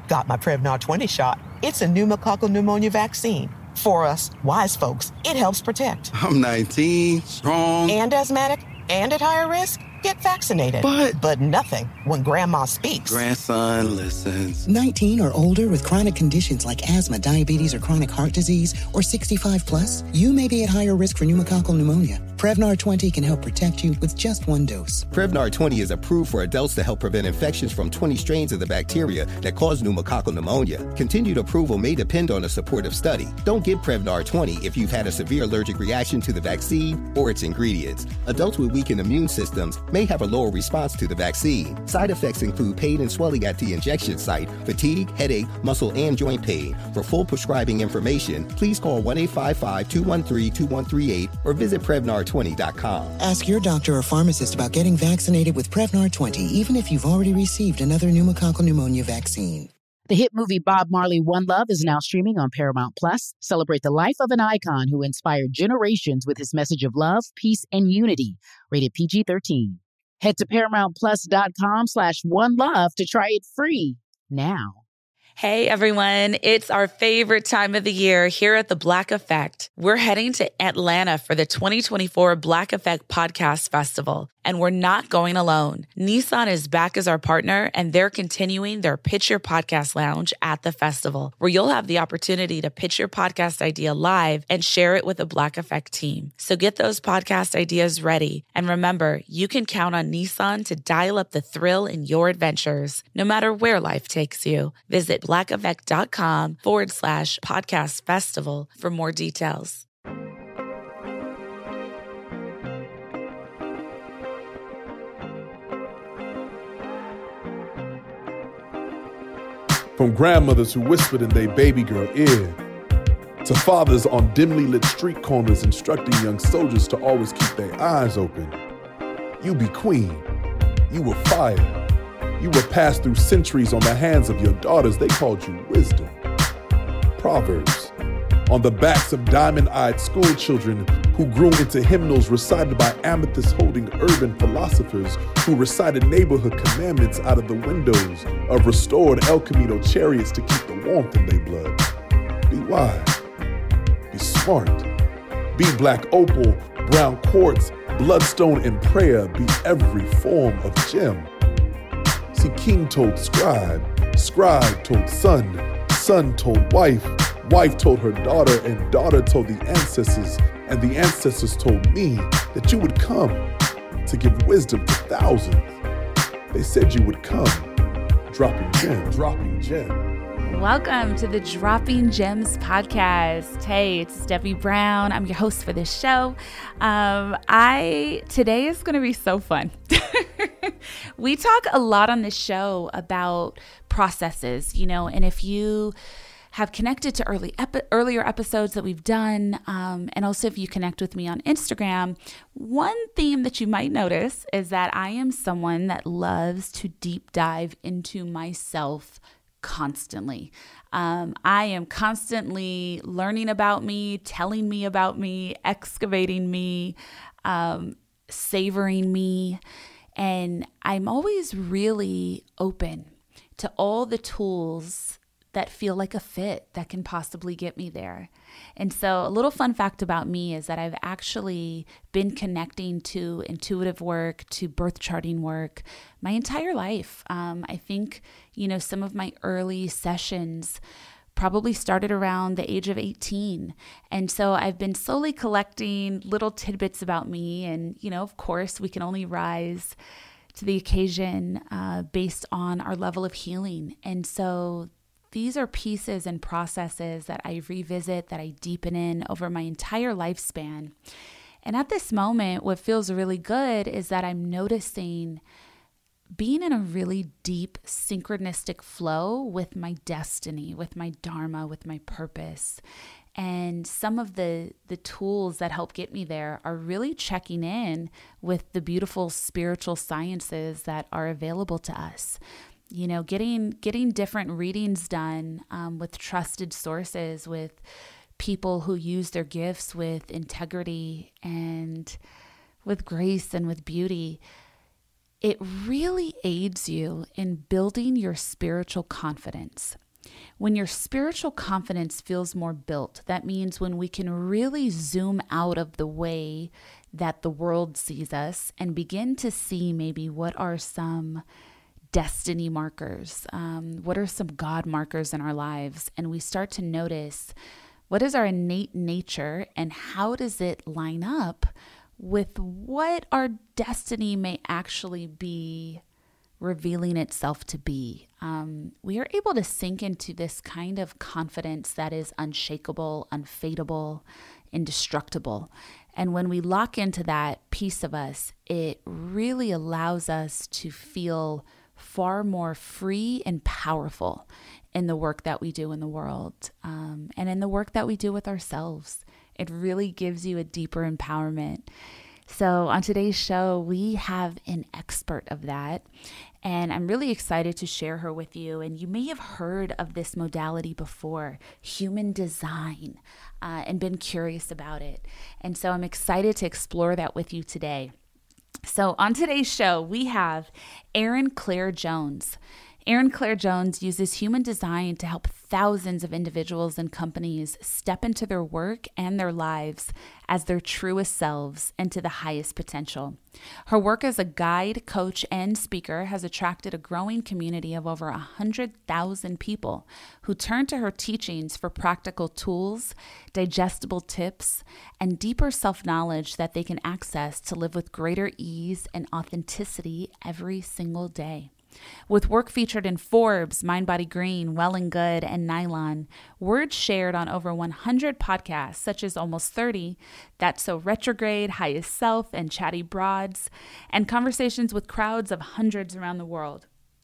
Got my Prevnar 20 shot. It's a pneumococcal pneumonia vaccine. For us, wise folks, it helps protect. I'm 19, strong. And asthmatic, and at higher risk. Get vaccinated. But nothing when grandma speaks. Grandson listens. 19 or older with chronic conditions like asthma, diabetes, or chronic heart disease, or 65 plus, you may be at higher risk for pneumococcal pneumonia. Prevnar 20 can help protect you with just one dose. Prevnar 20 is approved for adults to help prevent infections from 20 strains of the bacteria that cause pneumococcal pneumonia. Continued approval may depend on a supportive study. Don't get Prevnar 20 if you've had a severe allergic reaction to the vaccine or its ingredients. Adults with weakened immune systems may have a lower response to the vaccine. Side effects include pain and swelling at the injection site, fatigue, headache, muscle, and joint pain. For full prescribing information, please call 1-855-213-2138 or visit Prevnar20.com. Ask your doctor or pharmacist about getting vaccinated with Prevnar 20, even if you've already received another pneumococcal pneumonia vaccine. The hit movie Bob Marley: One Love is now streaming on Paramount Plus. Celebrate the life of an icon who inspired generations with his message of love, peace, and unity. Rated PG-13. Head to ParamountPlus.com/OneLove to try it free now. Hey everyone, it's our favorite time of the year here at The Black Effect. We're heading to Atlanta for the 2024 Black Effect Podcast Festival, and we're not going alone. Nissan is back as our partner, and they're continuing their Pitch Your Podcast Lounge at the festival, where you'll have the opportunity to pitch your podcast idea live and share it with the Black Effect team. So get those podcast ideas ready. And remember, you can count on Nissan to dial up the thrill in your adventures, no matter where life takes you. Visit blackeffect.com/podcast festival for more details. From grandmothers who whispered in their baby girl ear, to fathers on dimly lit street corners instructing young soldiers to always keep their eyes open. You be queen. You were fire. You were passed through centuries on the hands of your daughters. They called you wisdom. Proverbs on the backs of diamond-eyed school children who grew into hymnals recited by amethyst-holding urban philosophers who recited neighborhood commandments out of the windows of restored El Camino chariots to keep the warmth in their blood. Be wise. Be smart. Be black opal, brown quartz, bloodstone, and prayer. Be every form of gem. See, king told scribe, scribe told son, son told wife, wife told her daughter, and daughter told the ancestors, and the ancestors told me that you would come to give wisdom to thousands. They said you would come, dropping gem, dropping gem. Welcome to the Dropping Gems podcast. Hey, it's Debbie Brown. I'm your host for this show. Today is going to be so fun. We talk a lot on this show about processes, and if you have connected to earlier episodes that we've done, and also if you connect with me on Instagram, one theme that you might notice is that I am someone that loves to deep dive into myself constantly. I am constantly learning about me, telling me about me, excavating me, savoring me. And I'm always really open to all the tools that feel like a fit that can possibly get me there. And so a little fun fact about me is that I've actually been connecting to intuitive work, to birth charting work my entire life. I think, some of my early sessions probably started around the age of 18. And so I've been slowly collecting little tidbits about me. And, of course, we can only rise to the occasion based on our level of healing. And so these are pieces and processes that I revisit, that I deepen in over my entire lifespan. And at this moment, what feels really good is that I'm noticing being in a really deep synchronistic flow with my destiny, with my dharma, with my purpose. And some of the tools that help get me there are really checking in with the beautiful spiritual sciences that are available to us. Getting different readings done with trusted sources, with people who use their gifts with integrity and with grace and with beauty. it really aids you in building your spiritual confidence. When your spiritual confidence feels more built, that means when we can really zoom out of the way that the world sees us and begin to see maybe what are some destiny markers, what are some God markers in our lives, and we start to notice what is our innate nature and how does it line up with what our destiny may actually be revealing itself to be. We are able to sink into this kind of confidence that is unshakable, unfadable, indestructible. And when we lock into that piece of us, it really allows us to feel far more free and powerful in the work that we do in the world, and in the work that we do with ourselves. It really gives you a deeper empowerment. So on today's show, we have an expert of that, and I'm really excited to share her with you. And you may have heard of this modality before, human design, and been curious about it. And so I'm excited to explore that with you today. So on today's show, we have Erin Claire Jones. Erin Claire Jones uses human design to help thousands of individuals and companies step into their work and their lives as their truest selves and to the highest potential. Her work as a guide, coach, and speaker has attracted a growing community of over 100,000 people who turn to her teachings for practical tools, digestible tips, and deeper self-knowledge that they can access to live with greater ease and authenticity every single day. With work featured in Forbes, Mind Body Green, Well and Good, and Nylon, words shared on over 100 podcasts, such as Almost 30, That's So Retrograde, Highest Self, and Chatty Broads, and conversations with crowds of hundreds around the world.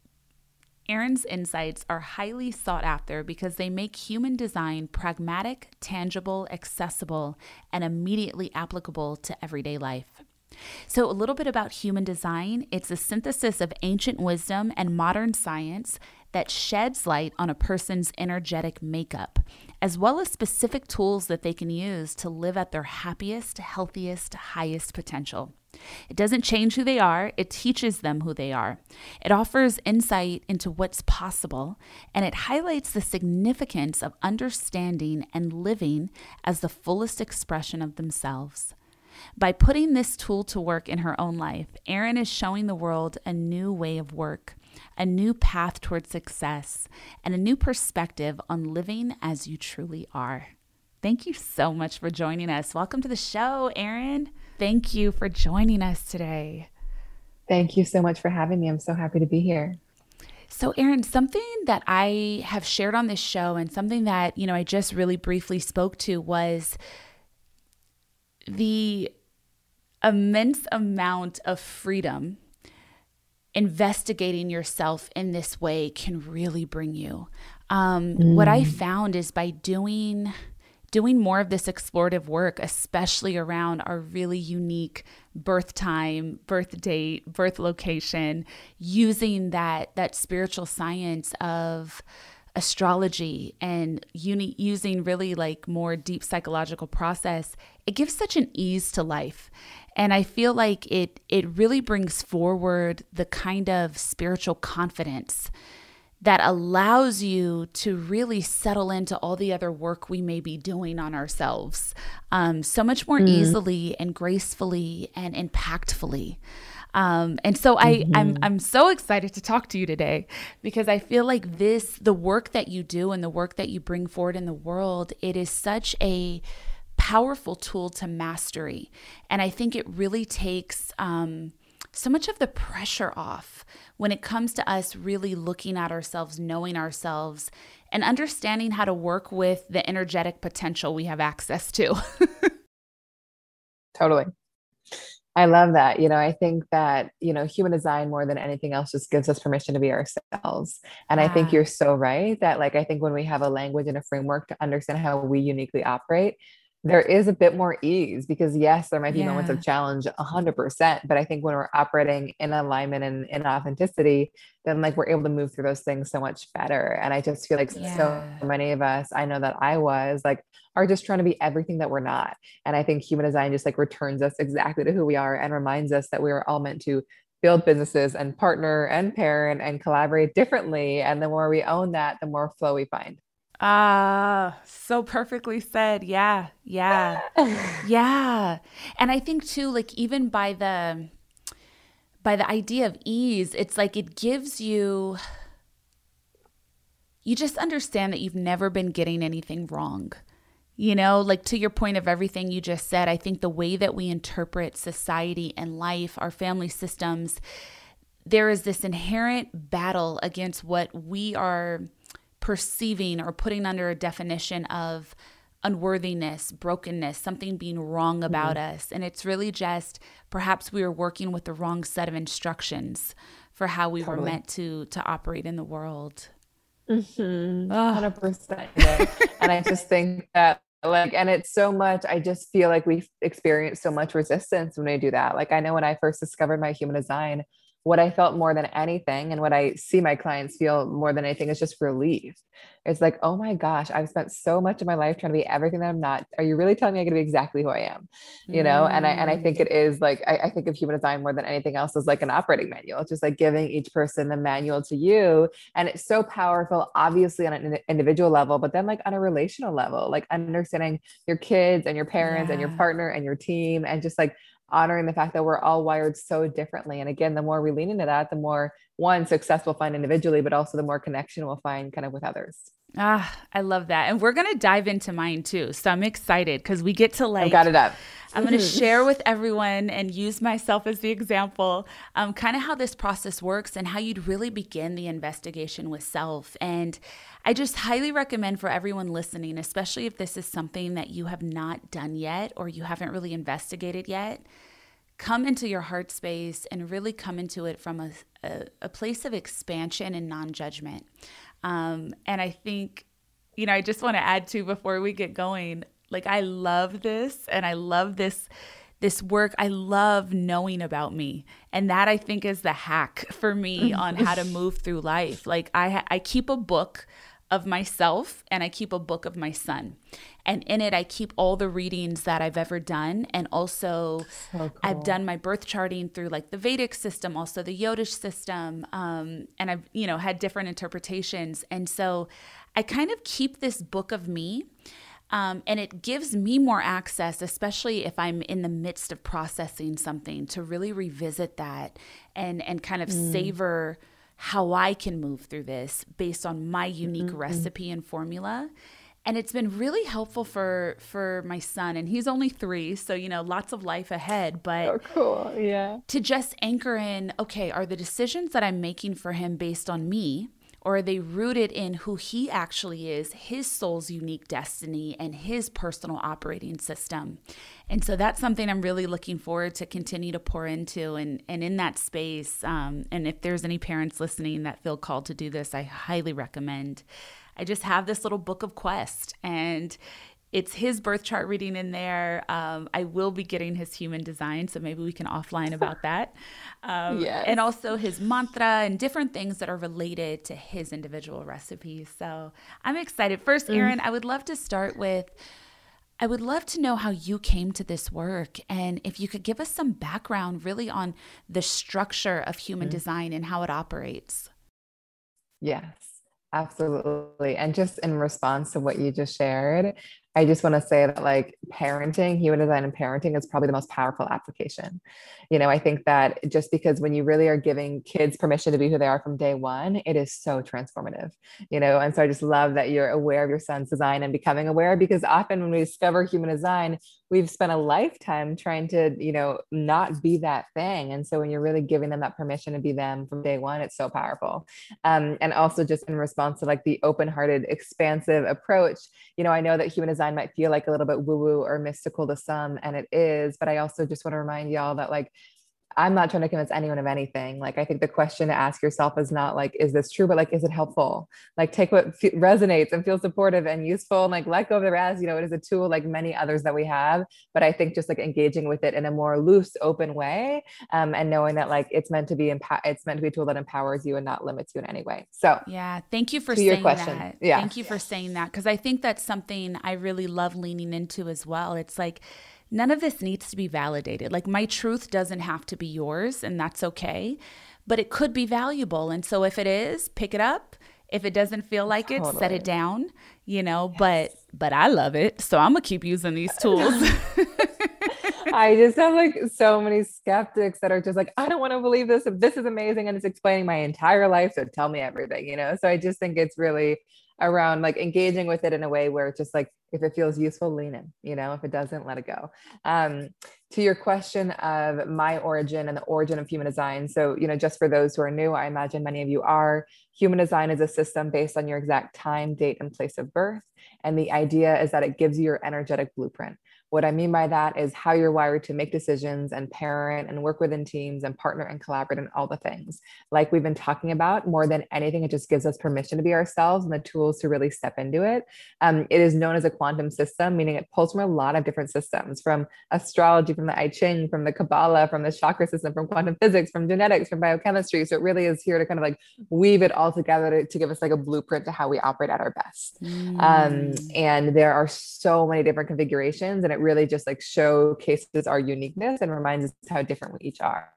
Erin's insights are highly sought after because they make human design pragmatic, tangible, accessible, and immediately applicable to everyday life. So a little bit about human design. It's a synthesis of ancient wisdom and modern science that sheds light on a person's energetic makeup, as well as specific tools that they can use to live at their happiest, healthiest, highest potential. It doesn't change who they are, it teaches them who they are. It offers insight into what's possible, and it highlights the significance of understanding and living as the fullest expression of themselves. By putting this tool to work in her own life, Erin is showing the world a new way of work, a new path toward success, and a new perspective on living as you truly are. Thank you so much for joining us. Welcome to the show, Erin. Thank you for joining us today. Thank you so much for having me. I'm so happy to be here. So, Erin, something that I have shared on this show and something that, I just really briefly spoke to was the immense amount of freedom investigating yourself in this way can really bring you. What I found is by doing more of this explorative work, especially around our really unique birth time, birth date, birth location, using that spiritual science of astrology and using really like more deep psychological process, it gives such an ease to life. And I feel like it really brings forward the kind of spiritual confidence that allows you to really settle into all the other work we may be doing on ourselves so much more easily and gracefully and impactfully. And so I'm so excited to talk to you today because I feel like the work that you do and the work that you bring forward in the world, it is such a powerful tool to mastery. And I think it really takes so much of the pressure off when it comes to us really looking at ourselves, knowing ourselves, and understanding how to work with the energetic potential we have access to. Totally. I love that. I think that, human design more than anything else just gives us permission to be ourselves. And I think you're so right that I think when we have a language and a framework to understand how we uniquely operate, there is a bit more ease because yes, there might be moments of challenge 100%, but I think when we're operating in alignment and in authenticity, then we're able to move through those things so much better. And I just feel like so many of us, I know that I was are just trying to be everything that we're not. And I think human design just returns us exactly to who we are and reminds us that we are all meant to build businesses and partner and parent and collaborate differently. And the more we own that, the more flow we find. Ah, so perfectly said. Yeah, yeah, yeah. And I think too, like even by the idea of ease, it's like it gives you just understand that you've never been getting anything wrong. You know, like to your point of everything you just said, I think the way that we interpret society and life, our family systems, there is this inherent battle against what we are perceiving or putting under a definition of unworthiness, brokenness, something being wrong about us. And it's really just perhaps we were working with the wrong set of instructions for how we were meant to operate in the world. 100%. And I just think that and it's so much, I just feel like we experience so much resistance when we do that. Like I know when I first discovered my human design, what I felt more than anything and what I see my clients feel more than anything is just relief. It's like, oh my gosh, I've spent so much of my life trying to be everything that I'm not. Are you really telling me I get to be exactly who I am? You know? And I think it is like, I think of human design more than anything else as like an operating manual. It's just like giving each person the manual to you. And it's so powerful, obviously on an individual level, but then like on a relational level, like understanding your kids and your parents and your partner and your team, and just like honoring the fact that we're all wired so differently. And again, the more we lean into that, the more success we'll find individually, but also the more connection we'll find kind of with others. Ah, I love that. And we're going to dive into mine too. So I'm excited because we get to like, I've got it up. I'm going to share with everyone and use myself as the example, kind of how this process works and how you'd really begin the investigation with self. And I just highly recommend for everyone listening, especially if this is something that you have not done yet or you haven't really investigated yet, come into your heart space and really come into it from a place of expansion and non-judgment. And I think, you know, I just want to add to before we get going, like I love this and I love this work. I love knowing about me. And that I think is the hack for me on how to move through life. Like I keep a book of myself and I keep a book of my son. And in it, I keep all the readings that I've ever done. And also I've done my birth charting through like the Vedic system, also the Yodish system. And I've, you know, had different interpretations. And so I kind of keep this book of me. And it gives me more access, especially if I'm in the midst of processing something, to really revisit that and kind of savor how I can move through this based on my unique recipe and formula. And it's been really helpful for my son. And he's only 3, so, you know, lots of life ahead. But to just anchor in, okay, are the decisions that I'm making for him based on me? Or are they rooted in who he actually is, his soul's unique destiny, and his personal operating system? And so that's something I'm really looking forward to continue to pour into. And in that space, and if there's any parents listening that feel called to do this, I highly recommend. I just have this little book of Quest, and it's his birth chart reading in there. I will be getting his human design, so maybe we can offline about that. And also his mantra and different things that are related to his individual recipes. So I'm excited. First, Erin, I would love to start with, I would love to know how you came to this work, and if you could give us some background really on the structure of human design and how it operates. Yes, absolutely. And just in response to what you just shared, I just want to say that like parenting, human design and parenting is probably the most powerful application. You know, I think that just because when you really are giving kids permission to be who they are from day one, it is so transformative, you know? And so I just love that you're aware of your son's design and becoming aware, because often when we discover human design, we've spent a lifetime trying to, you know, not be that thing. And so when you're really giving them that permission to be them from day one, it's so powerful. And also just in response to like the open-hearted, expansive approach, you know, I know that human design might feel like a little bit woo-woo or mystical to some, and it is, but I also just want to remind y'all that like, I'm not trying to convince anyone of anything. Like, I think the question to ask yourself is not like, is this true? But like, is it helpful? Like, take what resonates and feels supportive and useful, and like, let go of the rest. You know, it is a tool like many others that we have. But I think just like engaging with it in a more loose, open way, and knowing that like it's meant to be it's meant to be a tool that empowers you and not limits you in any way. So yeah, thank you for saying that. Yeah, thank you for saying that, because I think that's something I really love leaning into as well. It's like, none of this needs to be validated. Like my truth doesn't have to be yours, and that's okay, but it could be valuable. And so if it is, pick it up. If it doesn't feel like it, set it down, you know, but I love it. So I'm gonna keep using these tools. I just have like so many skeptics that are just like, I don't want to believe this. If this is amazing and it's explaining my entire life, so tell me everything, you know? So I just think it's really around like engaging with it in a way where it's just like, if it feels useful, lean in, you know, if it doesn't, let it go. To your question of my origin and the origin of human design. So, you know, just for those who are new, I imagine many of you are, human design is a system based on your exact time, date, and place of birth. And the idea is that it gives you your energetic blueprint. What I mean by that is how you're wired to make decisions and parent and work within teams and partner and collaborate and all the things. Like we've been talking about, more than anything, it just gives us permission to be ourselves and the tools to really step into it. It is known as a quantum system, meaning it pulls from a lot of different systems, from astrology, from the I Ching, from the Kabbalah, from the chakra system, from quantum physics, from genetics, from biochemistry. So it really is here to kind of like weave it all together to give us like a blueprint to how we operate at our best. And there are so many different configurations, and it really just like showcases our uniqueness and reminds us how different we each are.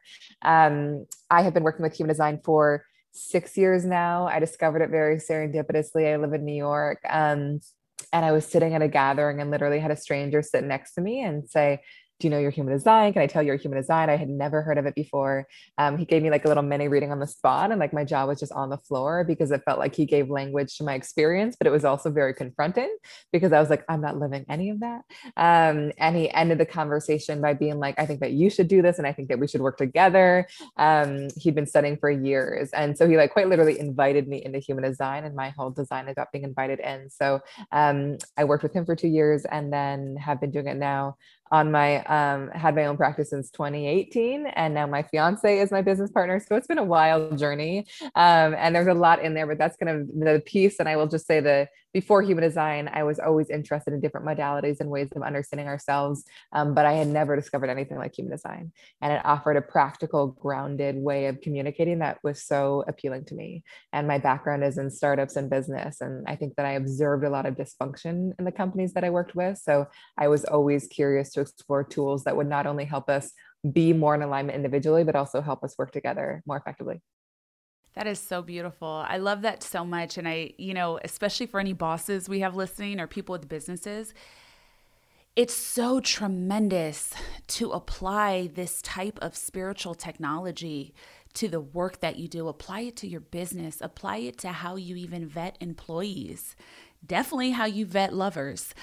I have been working with human design for 6 years now. I discovered it very serendipitously. I live in New York. And I was sitting at a gathering and literally had a stranger sit next to me and say, do you know your human design? Can I tell your human design? I had never heard of it before. He gave me like a little mini reading on the spot, and like my jaw was just on the floor because it felt like he gave language to my experience, but it was also very confronting because I was like, I'm not living any of that. And he ended the conversation by being like, I think that you should do this. And I think that we should work together. He'd been studying for years. And so he like quite literally invited me into human design, and my whole design is about being invited in. So I worked with him for 2 years and then have been doing it now on my, had my own practice since 2018. And now my fiance is my business partner. So it's been a wild journey. And there's a lot in there, but that's kind of the piece. And I will just say that before human design, I was always interested in different modalities and ways of understanding ourselves. But I had never discovered anything like human design. And it offered a practical, grounded way of communicating that was so appealing to me. And my background is in startups and business. And I think that I observed a lot of dysfunction in the companies that I worked with. So I was always curious to explore tools that would not only help us be more in alignment individually, but also help us work together more effectively. That is so beautiful. I love that so much. And I, you know, especially for any bosses we have listening or people with businesses, it's so tremendous to apply this type of spiritual technology to the work that you do. Apply it to your business, apply it to how you even vet employees, definitely how you vet lovers.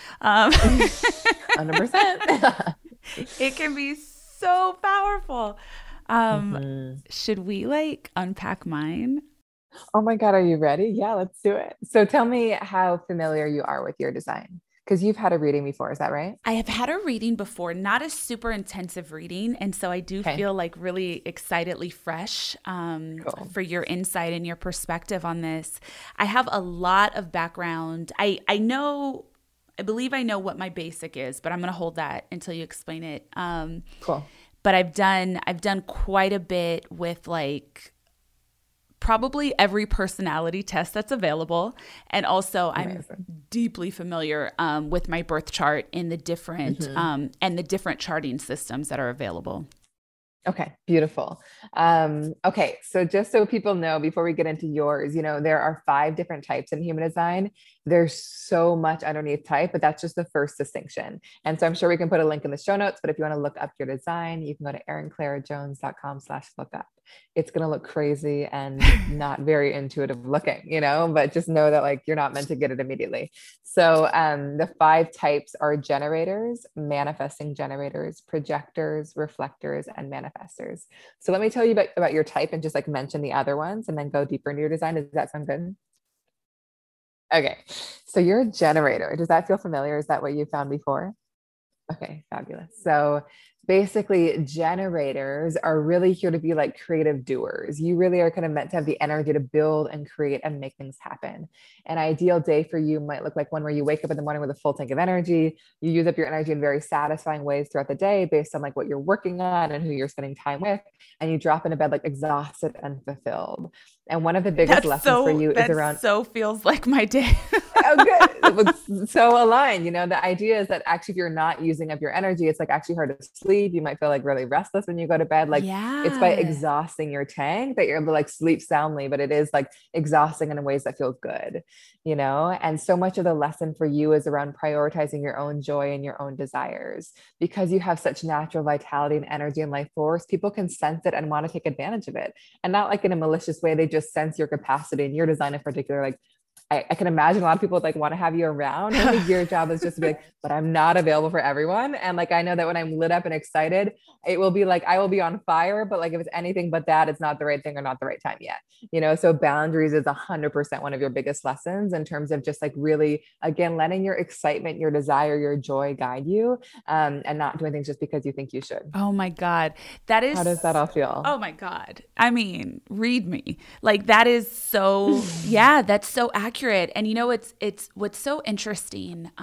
100%. It can be so powerful. Should we like unpack mine? Oh my God, are you ready? Yeah, let's do it. So tell me how familiar you are with your design, because you've had a reading before. Is that right? I have had a reading before, not a super intensive reading. And so I do feel like really excitedly fresh for your insight and your perspective on this. I have a lot of background. I believe I know what my basic is, but I'm going to hold that until you explain it. Cool. But I've done quite a bit with like probably every personality test that's available. And also I'm deeply familiar with my birth chart in the different and the different charting systems that are available. Okay, beautiful. Okay, so just so people know, before we get into yours, you know, there are 5 different types in human design. There's so much underneath type, but that's just the first distinction. And so I'm sure we can put a link in the show notes, but if you want to look up your design, you can go to erinclarajones.com/lookup. It's going to look crazy and not very intuitive looking, you know, but just know that like, you're not meant to get it immediately. So the 5 types are generators, manifesting generators, projectors, reflectors, and manifestors. So let me tell you about your type and just like mention the other ones and then go deeper into your design. Does that sound good? Okay. So you're a generator. Does that feel familiar? Is that what you found before? Okay, fabulous. So basically generators are really here to be like creative doers. You really are kind of meant to have the energy to build and create and make things happen. An ideal day for you might look like one where you wake up in the morning with a full tank of energy. You use up your energy in very satisfying ways throughout the day based on like what you're working on and who you're spending time with. And you drop into bed like exhausted and fulfilled. And one of the biggest lessons for you is around. So feels like my day. Oh, good. It was so aligned. The idea is that actually, if you're not using up your energy, it's like actually hard to sleep. You might feel like really restless when you go to bed. Like it's by exhausting your tank that you're able to like sleep soundly, but it is like exhausting in ways that feel good, and so much of the lesson for you is around prioritizing your own joy and your own desires. Because you have such natural vitality and energy and life force, people can sense it and want to take advantage of it. And not like in a malicious way, they just sense your capacity and your design in particular. Like I can imagine a lot of people like want to have you around. I think your job is just to be like, but I'm not available for everyone. And like, I know that when I'm lit up and excited, it will be like, I will be on fire, but like, if it's anything but that, it's not the right thing or not the right time yet, so boundaries is 100% one of your biggest lessons in terms of just like really, again, letting your excitement, your desire, your joy guide you, and not doing things just because you think you should. Oh my God. That is, how does that all feel? Oh my God. I mean, read me. Like that is so, yeah, that's so accurate. And it's what's so interesting.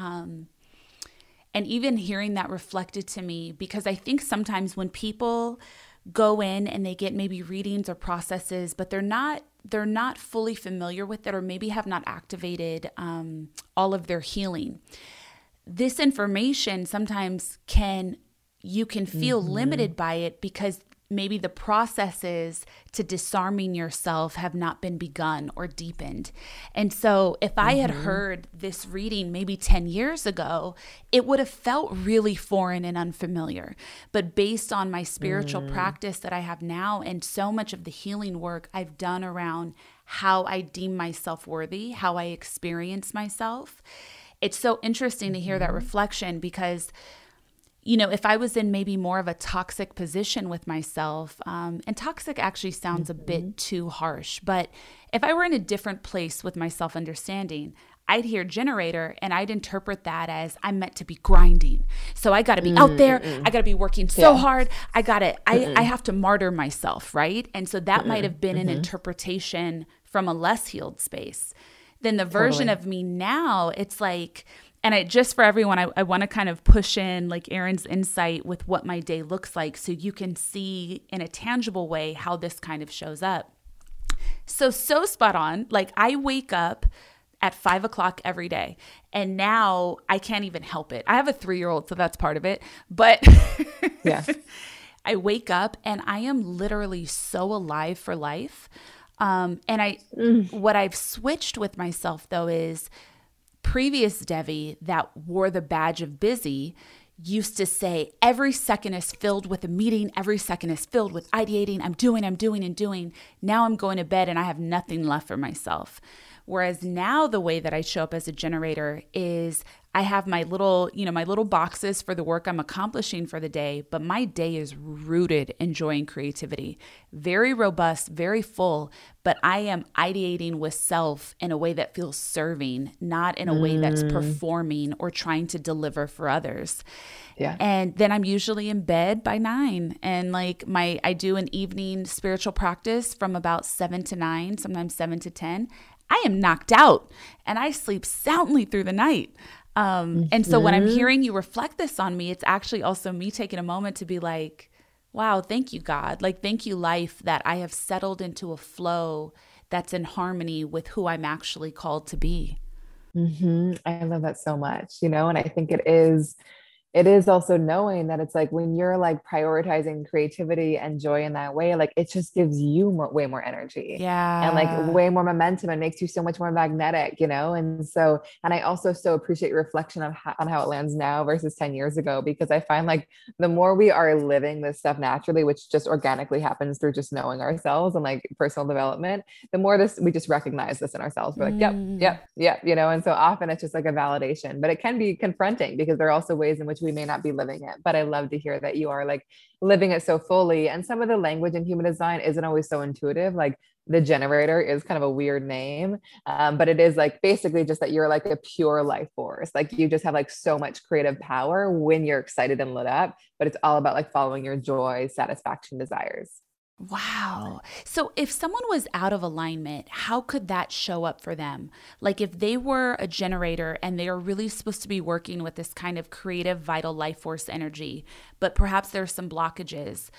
And even hearing that reflected to me, because I think sometimes when people go in and they get maybe readings or processes, but they're not fully familiar with it, or maybe have not activated all of their healing. This information sometimes you can feel limited by it because maybe the processes to disarming yourself have not been begun or deepened. And so if I had heard this reading maybe 10 years ago, it would have felt really foreign and unfamiliar. But based on my spiritual practice that I have now, and so much of the healing work I've done around how I deem myself worthy, how I experience myself, it's so interesting to hear that reflection, because if I was in maybe more of a toxic position with myself, and toxic actually sounds a bit too harsh, but if I were in a different place with my self-understanding, I'd hear generator and I'd interpret that as I'm meant to be grinding. So I got to be out there. I got to be working so hard. I have to martyr myself, right? And so that might have been an interpretation from a less healed space. Then the version of me now, it's like, and just for everyone, I want to kind of push in like Erin's insight with what my day looks like, so you can see in a tangible way how this kind of shows up. So spot on. Like I wake up at 5 o'clock every day, and now I can't even help it. I have a 3-year-old, so that's part of it. But yeah, I wake up and I am literally so alive for life. What I've switched with myself though is, previous Devi that wore the badge of busy used to say, every second is filled with a meeting. Every second is filled with ideating. I'm doing. Now I'm going to bed and I have nothing left for myself. Whereas now the way that I show up as a generator is I have my little boxes for the work I'm accomplishing for the day, but my day is rooted in joy and creativity. Very robust, very full, but I am ideating with self in a way that feels serving, not in a way that's performing or trying to deliver for others. Yeah. And then I'm usually in bed by 9, and like I do an evening spiritual practice from about 7 to 9, sometimes 7 to 10. I am knocked out and I sleep soundly through the night. And so when I'm hearing you reflect this on me, it's actually also me taking a moment to be like, wow, thank you, God. Like, thank you, life, that I have settled into a flow that's in harmony with who I'm actually called to be. I love that so much, and I think it is also knowing that it's like when you're like prioritizing creativity and joy in that way, like it just gives you way more energy, and like way more momentum, and makes you so much more magnetic, and so, and I also so appreciate your reflection on how it lands now versus 10 years ago, because I find like the more we are living this stuff naturally, which just organically happens through just knowing ourselves and like personal development, the more we just recognize this in ourselves. We're like, yep. And so often it's just like a validation, but it can be confronting because there are also ways in which we may not be living it. But I love to hear that you are like living it so fully. And some of the language in human design isn't always so intuitive. Like the generator is kind of a weird name, but it is like basically just that you're like a pure life force. Like you just have like so much creative power when you're excited and lit up, but it's all about like following your joy, satisfaction, desires. Wow. So if someone was out of alignment, how could that show up for them? Like if they were a generator and they are really supposed to be working with this kind of creative, vital life force energy, but perhaps there's some blockages,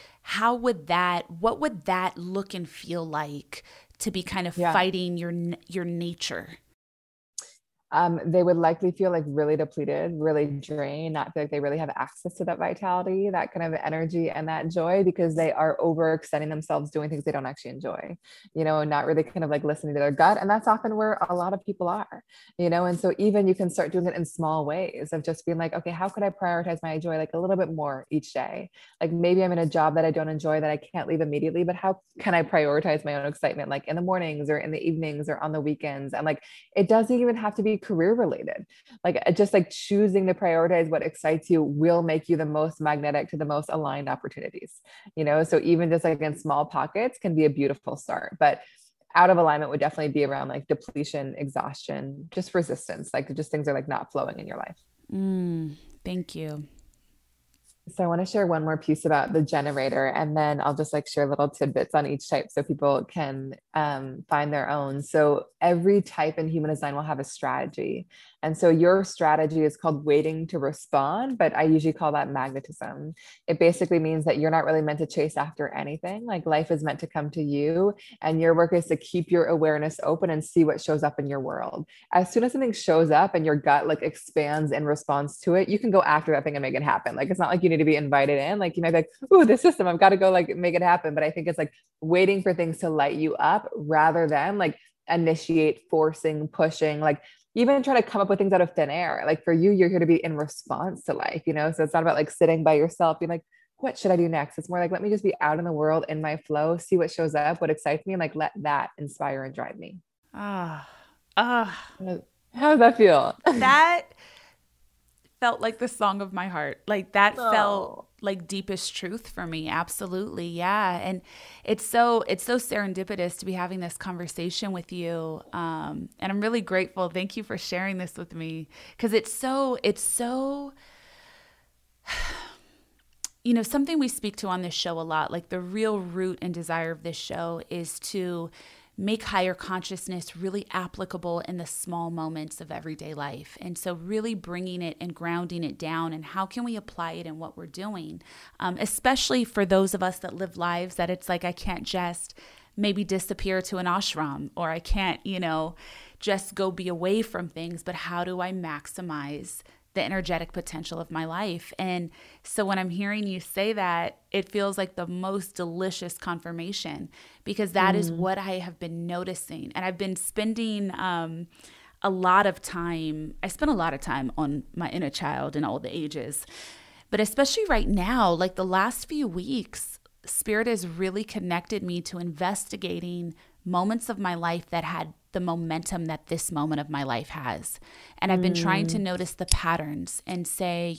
what would that look and feel like to be kind of fighting your nature? They would likely feel like really depleted, really drained, not feel like they really have access to that vitality, that kind of energy and that joy, because they are overextending themselves doing things they don't actually enjoy, and not really kind of like listening to their gut. And that's often where a lot of people are, and so even you can start doing it in small ways of just being like, okay, how could I prioritize my joy like a little bit more each day? Like maybe I'm in a job that I don't enjoy, that I can't leave immediately, but how can I prioritize my own excitement, like in the mornings or in the evenings or on the weekends? And like, it doesn't even have to be career related. Like just like choosing to prioritize what excites you will make you the most magnetic to the most aligned opportunities, so even just like in small pockets can be a beautiful start. But out of alignment would definitely be around like depletion, exhaustion, just resistance, like just things are like not flowing in your life. Thank you. So I want to share one more piece about the generator, and then I'll just like share little tidbits on each type so people can find their own. So every type in human design will have a strategy. And so your strategy is called waiting to respond, but I usually call that magnetism. It basically means that you're not really meant to chase after anything. Like life is meant to come to you, and your work is to keep your awareness open and see what shows up in your world. As soon as something shows up and your gut like expands in response to it, you can go after that thing and make it happen. Like, it's not like you need to be invited in. Like you might be like, ooh, this system, I've got to go like make it happen. But I think it's like waiting for things to light you up rather than like initiate, forcing, pushing, like even try to come up with things out of thin air. Like for you, you're here to be in response to life, so it's not about like sitting by yourself being like, what should I do next? It's more like, let me just be out in the world in my flow, see what shows up, what excites me, and like let that inspire and drive me. How does that feel? That felt like the song of my heart. Like that felt like deepest truth for me. Absolutely. Yeah. And it's so serendipitous to be having this conversation with you. And I'm really grateful. Thank you for sharing this with me, because it's so something we speak to on this show a lot. Like the real root and desire of this show is to make higher consciousness really applicable in the small moments of everyday life. And so really bringing it and grounding it down, and how can we apply it in what we're doing, especially for those of us that live lives that it's like, I can't just maybe disappear to an ashram, or I can't, just go be away from things, but how do I maximize the energetic potential of my life? And so when I'm hearing you say that, it feels like the most delicious confirmation, because that is what I have been noticing. And I've been spending a lot of time on my inner child in all the ages. But especially right now, like the last few weeks, Spirit has really connected me to investigating moments of my life that had the momentum that this moment of my life has. And I've been trying to notice the patterns and say,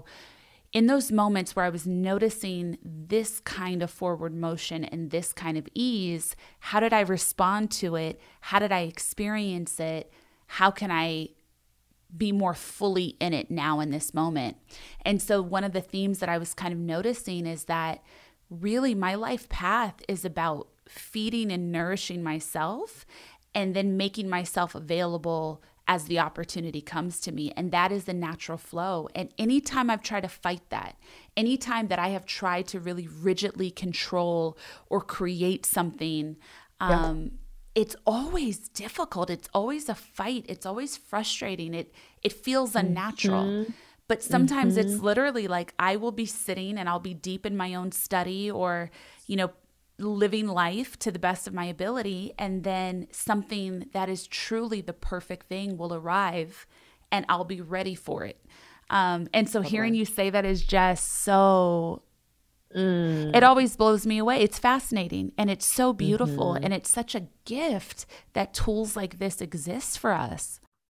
in those moments where I was noticing this kind of forward motion and this kind of ease, how did I respond to it? How did I experience it? How can I be more fully in it now in this moment? And so one of the themes that I was kind of noticing is that really my life path is about feeding and nourishing myself, and then making myself available as the opportunity comes to me. And that is the natural flow. And anytime I've tried to fight that, anytime that I have tried to really rigidly control or create something, it's always difficult. It's always a fight. It's always frustrating. It feels unnatural. But sometimes it's literally like I will be sitting and I'll be deep in my own study, or, living life to the best of my ability, and then something that is truly the perfect thing will arrive, and I'll be ready for it. And so hearing you say that is just so, it always blows me away. It's fascinating, and it's so beautiful, and it's such a gift that tools like this exist for us.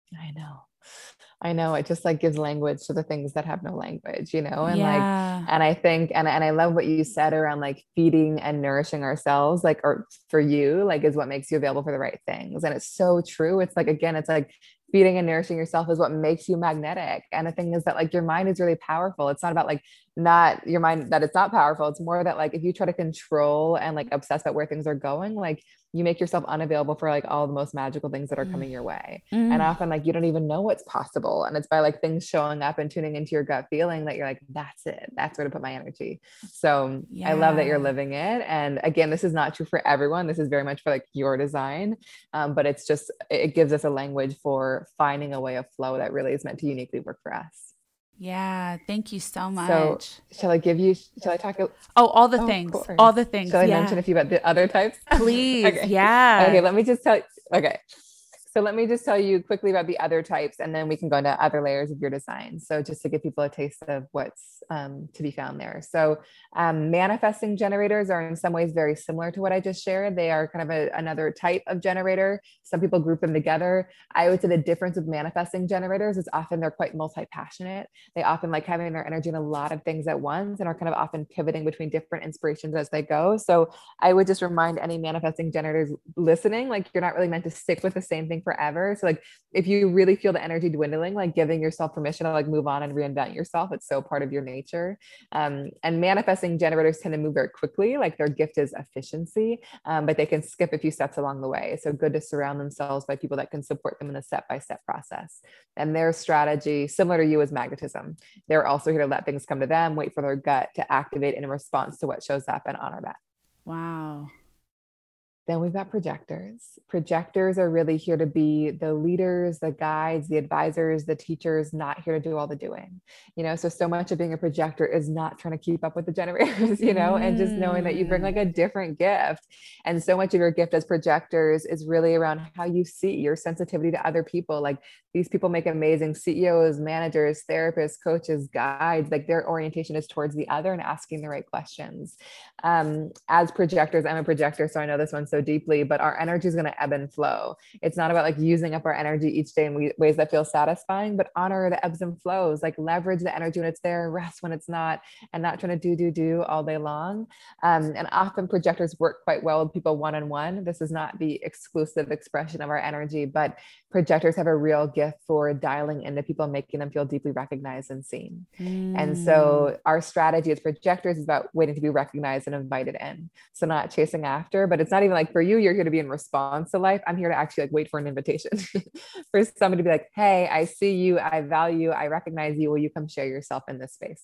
I know it just like gives language to the things that have no language, and and I think, and I love what you said around like feeding and nourishing ourselves, like, or for you, like is what makes you available for the right things. And it's so true. It's like, again, it's like feeding and nourishing yourself is what makes you magnetic. And the thing is that like your mind is really powerful. It's not about like not your mind, that it's not powerful. It's more that like, if you try to control and like obsess about where things are going, like you make yourself unavailable for like all the most magical things that are coming your way. And often like, you don't even know what's possible. And it's by like things showing up and tuning into your gut feeling that you're like, that's it. That's where to put my energy. So I love that you're living it. And again, this is not true for everyone. This is very much for like your design. But it's just, it gives us a language for finding a way of flow that really is meant to uniquely work for us. Yeah. Thank you so much. So shall I talk? All the things. Shall I mention a few about the other types? Please. Okay. Yeah. Okay. Let me just tell you. Okay. So let me just tell you quickly about the other types, and then we can go into other layers of your design. So just to give people a taste of what's to be found there. So manifesting generators are in some ways very similar to what I just shared. They are kind of another type of generator. Some people group them together. I would say the difference with manifesting generators is often they're quite multi-passionate. They often like having their energy in a lot of things at once and are kind of often pivoting between different inspirations as they go. So I would just remind any manifesting generators listening, like you're not really meant to stick with the same thing forever. So like, if you really feel the energy dwindling, like giving yourself permission to like move on and reinvent yourself, it's so part of your nature. And manifesting generators tend to move very quickly. Like their gift is efficiency, but they can skip a few steps along the way. So good to surround themselves by people that can support them in the step-by-step process. And their strategy, similar to you, is magnetism. They're also here to let things come to them, wait for their gut to activate in response to what shows up, and honor that. Wow. Then we've got projectors. Projectors are really here to be the leaders, the guides, the advisors, the teachers, not here to do all the doing. So much of being a projector is not trying to keep up with the generators, and just knowing that you bring like a different gift. And so much of your gift as projectors is really around how you see your sensitivity to other people. Like these people make amazing CEOs, managers, therapists, coaches, guides. Like their orientation is towards the other and asking the right questions. As projectors, I'm a projector, so I know this one so deeply, but our energy is going to ebb and flow. It's not about like using up our energy each day in ways that feel satisfying, but honor the ebbs and flows, like leverage the energy when it's there, rest when it's not, and not trying to do all day long. And often projectors work quite well with people one-on-one. This is not the exclusive expression of our energy, but projectors have a real gift for dialing into people, making them feel deeply recognized and seen. And so our strategy as projectors is about waiting to be recognized and invited in. So not chasing after, but it's not even like for you're here to be in response to life. I'm here to actually like wait for an invitation for somebody to be like, hey, I see you, I value, I recognize you. Will you come share yourself in this space?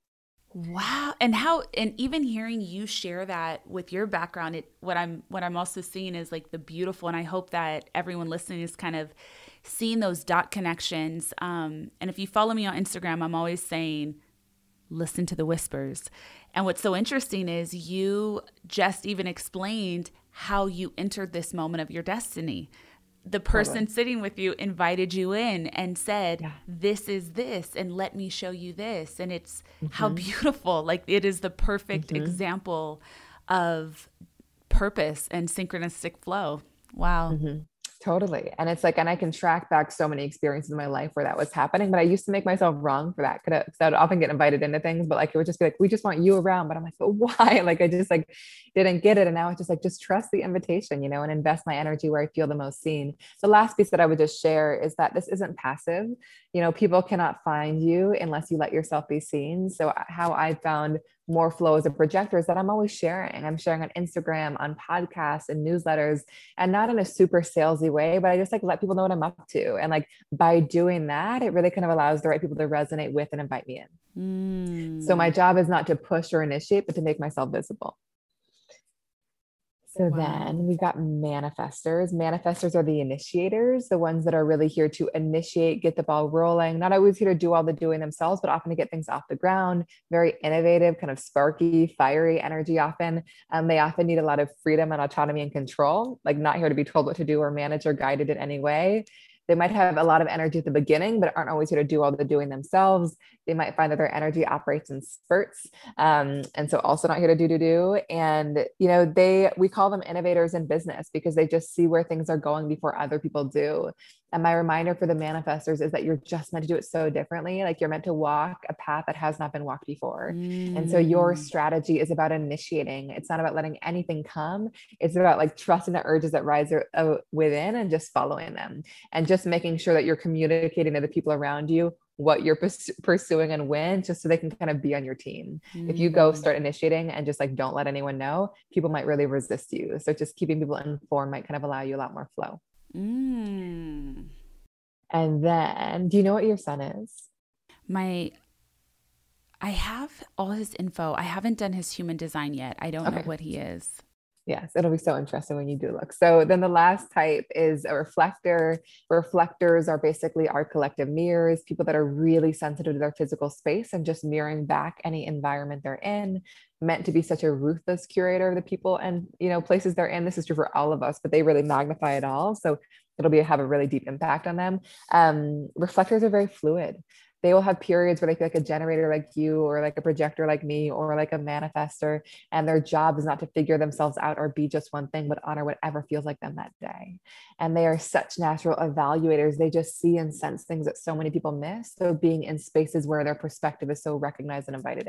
Wow. And even hearing you share that with your background, what I'm also seeing is like the beautiful, and I hope that everyone listening is kind of seeing those dot connections. And if you follow me on Instagram, I'm always saying, listen to the whispers. And what's so interesting is you just even explained how you entered this moment of your destiny. The person sitting with you invited you in and said, this is this, and let me show you this. And it's how beautiful, like it is the perfect example of purpose and synchronistic flow. Wow. Totally. And it's like, and I can track back so many experiences in my life where that was happening, but I used to make myself wrong for that. Because I would often get invited into things, but like, it would just be like, we just want you around. But I'm like, but why? Like, I just like, didn't get it. And now it's just like, just trust the invitation, and invest my energy where I feel the most seen. The last piece that I would just share is that this isn't passive. People cannot find you unless you let yourself be seen. So how I found more flow as a projector is that I'm always sharing. I'm sharing on Instagram, on podcasts and newsletters, and not in a super salesy way, but I just like let people know what I'm up to. And like by doing that, it really kind of allows the right people to resonate with and invite me in. So my job is not to push or initiate, but to make myself visible. So then we've got manifestors. Manifestors are the initiators, the ones that are really here to initiate, get the ball rolling, not always here to do all the doing themselves, but often to get things off the ground, very innovative, kind of sparky, fiery energy often. They often need a lot of freedom and autonomy and control, like not here to be told what to do or managed or guided in any way. They might have a lot of energy at the beginning, but aren't always here to do all the doing themselves. They might find that their energy operates in spurts. And so also not here to do. And, we call them innovators in business because they just see where things are going before other people do. And my reminder for the manifestors is that you're just meant to do it so differently. Like you're meant to walk a path that has not been walked before. And so your strategy is about initiating. It's not about letting anything come. It's about like trusting the urges that rise within and just following them and just making sure that you're communicating to the people around you what you're pursuing and when, just so they can kind of be on your team. If you go start initiating and just like don't let anyone know, people might really resist you. So just keeping people informed might kind of allow you a lot more flow. And then, do you know what your son is? I have all his info. I haven't done his human design yet. I don't know what he is. Yes, it'll be so interesting when you do look. So then the last type is a reflector. Reflectors are basically our collective mirrors, people that are really sensitive to their physical space and just mirroring back any environment they're in, meant to be such a ruthless curator of the people and, you know, places they're in. This is true for all of us, but they really magnify it all. So it'll have a really deep impact on them. Reflectors are very fluid. They will have periods where they feel like a generator like you, or like a projector like me, or like a manifestor. And their job is not to figure themselves out or be just one thing, but honor whatever feels like them that day. And they are such natural evaluators. They just see and sense things that so many people miss. So being in spaces where their perspective is so recognized and invited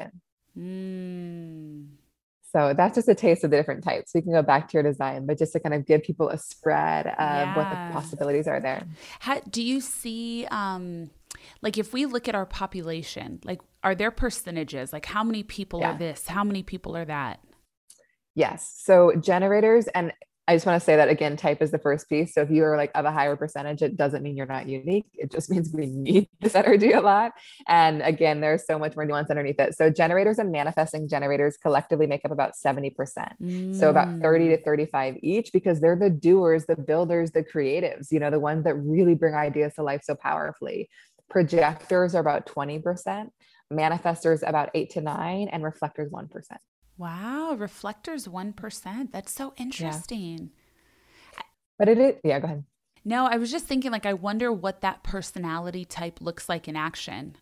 in. So that's just a taste of the different types. We can go back to your design, but just to kind of give people a spread of what the possibilities are there. How do you see, like if we look at our population, like are there percentages? Like how many people are this? How many people are that? Yes. So generators, and I just want to say that again, type is the first piece. So if you are like of a higher percentage, it doesn't mean you're not unique. It just means we need this energy a lot. And again, there's so much more nuance underneath it. So generators and manifesting generators collectively make up about 70%. So about 30 to 35 each, because they're the doers, the builders, the creatives, you know, the ones that really bring ideas to life so powerfully. Projectors are about 20%, manifestors about 8 to 9, and reflectors 1%. Wow, reflectors 1%. That's so interesting. Yeah. But it is, go ahead. No, I was just thinking, like, I wonder what that personality type looks like in action.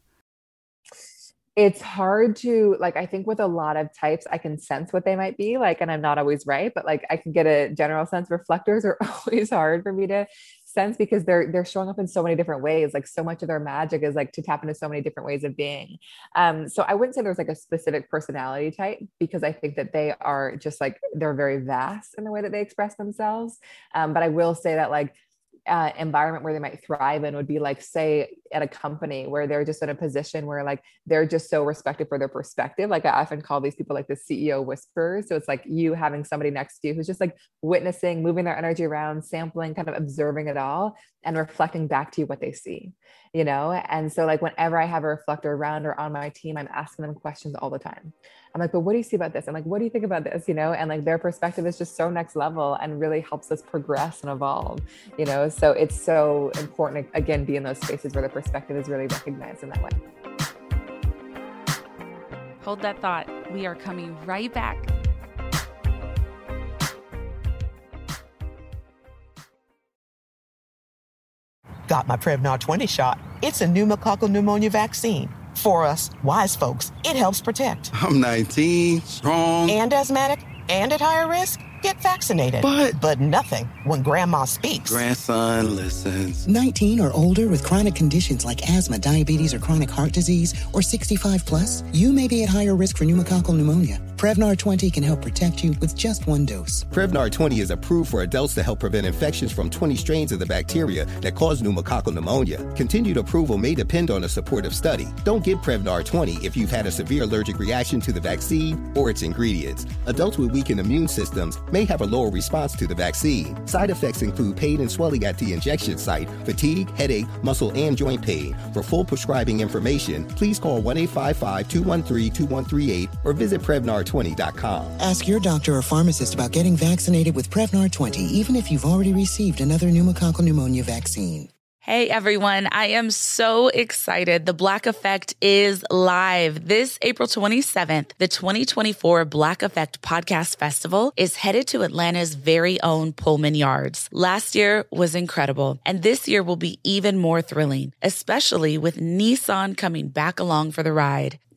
It's hard to, like, I think with a lot of types, I can sense what they might be like, and I'm not always right, but like, I can get a general sense. Reflectors are always hard for me to sense because they're showing up in so many different ways. Like so much of their magic is like to tap into so many different ways of being. So I wouldn't say there's like a specific personality type, because I think that they are just like, they're very vast in the way that they express themselves. But I will say that like, environment where they might thrive in would be like, say at a company where they're just in a position where like, they're just so respected for their perspective. Like I often call these people like the CEO whisperers. So it's like you having somebody next to you who's just like witnessing, moving their energy around, sampling, kind of observing it all and reflecting back to you what they see, you know? And so like, whenever I have a reflector around or on my team, I'm asking them questions all the time. I'm like, but what do you see about this? I'm like, what do you think about this? You know, and like their perspective is just so next level and really helps us progress and evolve, you know? So it's so important to, again, be in those spaces where the perspective is really recognized in that way. Hold that thought. We are coming right back. Got my Prevnar 20 shot. It's a pneumococcal pneumonia vaccine. For us, wise folks, it helps protect. I'm 19, strong. And asthmatic, and at higher risk. Get vaccinated. But nothing when grandma speaks. Grandson listens. 19 or older with chronic conditions like asthma, diabetes, or chronic heart disease, or 65 plus, you may be at higher risk for pneumococcal pneumonia. Prevnar 20 can help protect you with just one dose. Prevnar 20 is approved for adults to help prevent infections from 20 strains of the bacteria that cause pneumococcal pneumonia. Continued approval may depend on a supportive study. Don't get Prevnar 20 if you've had a severe allergic reaction to the vaccine or its ingredients. Adults with weakened immune systems may have a lower response to the vaccine. Side effects include pain and swelling at the injection site, fatigue, headache, muscle, and joint pain. For full prescribing information, please call 1-855-213-2138 or visit Prevnar20.com. Ask your doctor or pharmacist about getting vaccinated with Prevnar 20, even if you've already received another pneumococcal pneumonia vaccine. Hey everyone, I am so excited. The Black Effect is live. This April 27th, the 2024 Black Effect Podcast Festival is headed to Atlanta's very own Pullman Yards. Last year was incredible, and this year will be even more thrilling, especially with Nissan coming back along for the ride.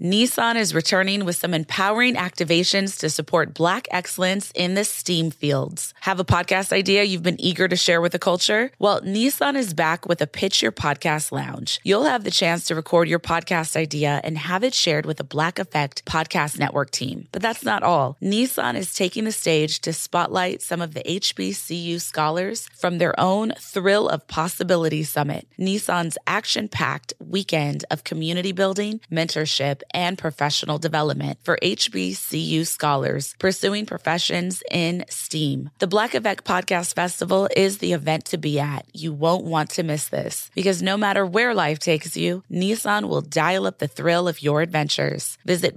Nissan is returning with some empowering activations to support Black excellence in the STEAM fields. Have a podcast idea you've been eager to share with the culture? Well, Nissan is back with a Pitch Your Podcast Lounge. You'll have the chance to record your podcast idea and have it shared with a Black Effect Podcast Network team. But that's not all. Nissan is taking the stage to spotlight some of the HBCU scholars from their own Thrill of Possibility Summit, Nissan's action-packed weekend of community building, mentorship, and professional development for HBCU scholars pursuing professions in STEAM. The Black Effect Podcast Festival is the event to be at. You won't want to miss this because no matter where life takes you, Nissan will dial up the thrill of your adventures. Visit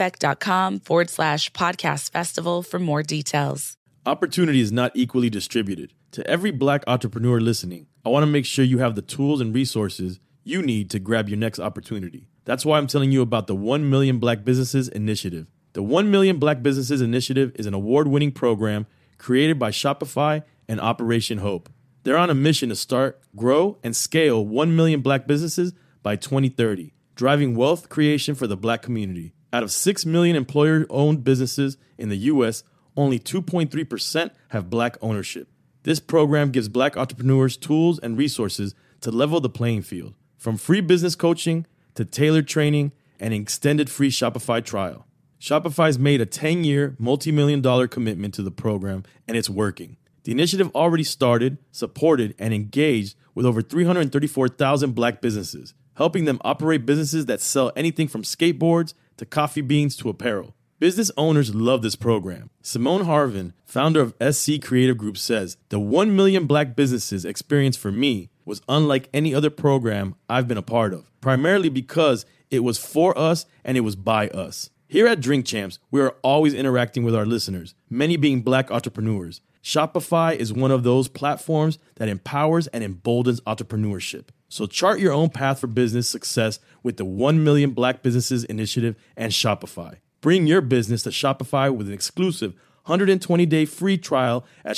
blackeffect.com/podcast festival for more details. Opportunity is not equally distributed. To every Black entrepreneur listening, I want to make sure you have the tools and resources you need to grab your next opportunity. That's why I'm telling you about the 1 Million Black Businesses Initiative. The 1 Million Black Businesses Initiative is an award-winning program created by Shopify and Operation Hope. They're on a mission to start, grow, and scale 1 million Black businesses by 2030, driving wealth creation for the Black community. Out of 6 million employer-owned businesses in the U.S., only 2.3% have Black ownership. This program gives Black entrepreneurs tools and resources to level the playing field, from free business coaching to tailored training and an extended free Shopify trial. Shopify's made a 10-year, multi-million-dollar commitment to the program, and it's working. The initiative already started, supported, and engaged with over 334,000 Black businesses, helping them operate businesses that sell anything from skateboards to coffee beans to apparel. Business owners love this program. Simone Harvin, founder of SC Creative Group, says, "The 1 million Black businesses experience for me was unlike any other program I've been a part of, primarily because it was for us and it was by us." Here at Drink Champs, we are always interacting with our listeners, many being Black entrepreneurs. Shopify is one of those platforms that empowers and emboldens entrepreneurship. So chart your own path for business success with the 1 Million Black Businesses Initiative and Shopify. Bring your business to Shopify with an exclusive 120-day free trial at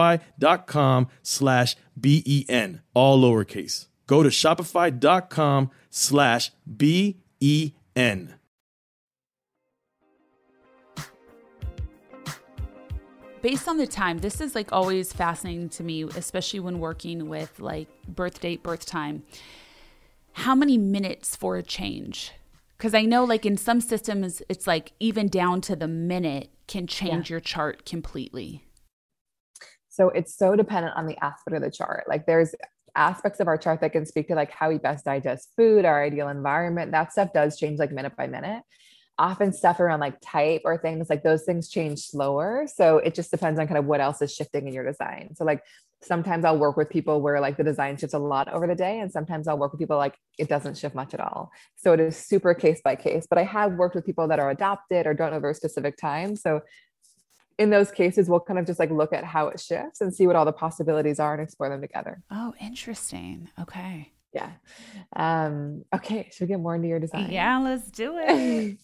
shopify.com/BEN, all lowercase. Go to shopify.com/BEN. Based on the time, this is like always fascinating to me, especially when working with like birth date, birth time. How many minutes for a change? Because I know like in some systems, it's like even down to the minute can change your chart completely. So it's so dependent on the aspect of the chart. Like there's aspects of our chart that can speak to like how we best digest food, our ideal environment. That stuff does change like minute by minute. Often stuff around like type or things like those things change slower. So it just depends on kind of what else is shifting in your design. So like sometimes I'll work with people where like the design shifts a lot over the day. And sometimes I'll work with people like it doesn't shift much at all. So it is super case by case, but I have worked with people that are adopted or don't know very specific time. So in those cases, we'll kind of just like look at how it shifts and see what all the possibilities are and explore them together. Oh, interesting. Okay. Yeah. Okay. Should we get more into your design? Yeah, let's do it.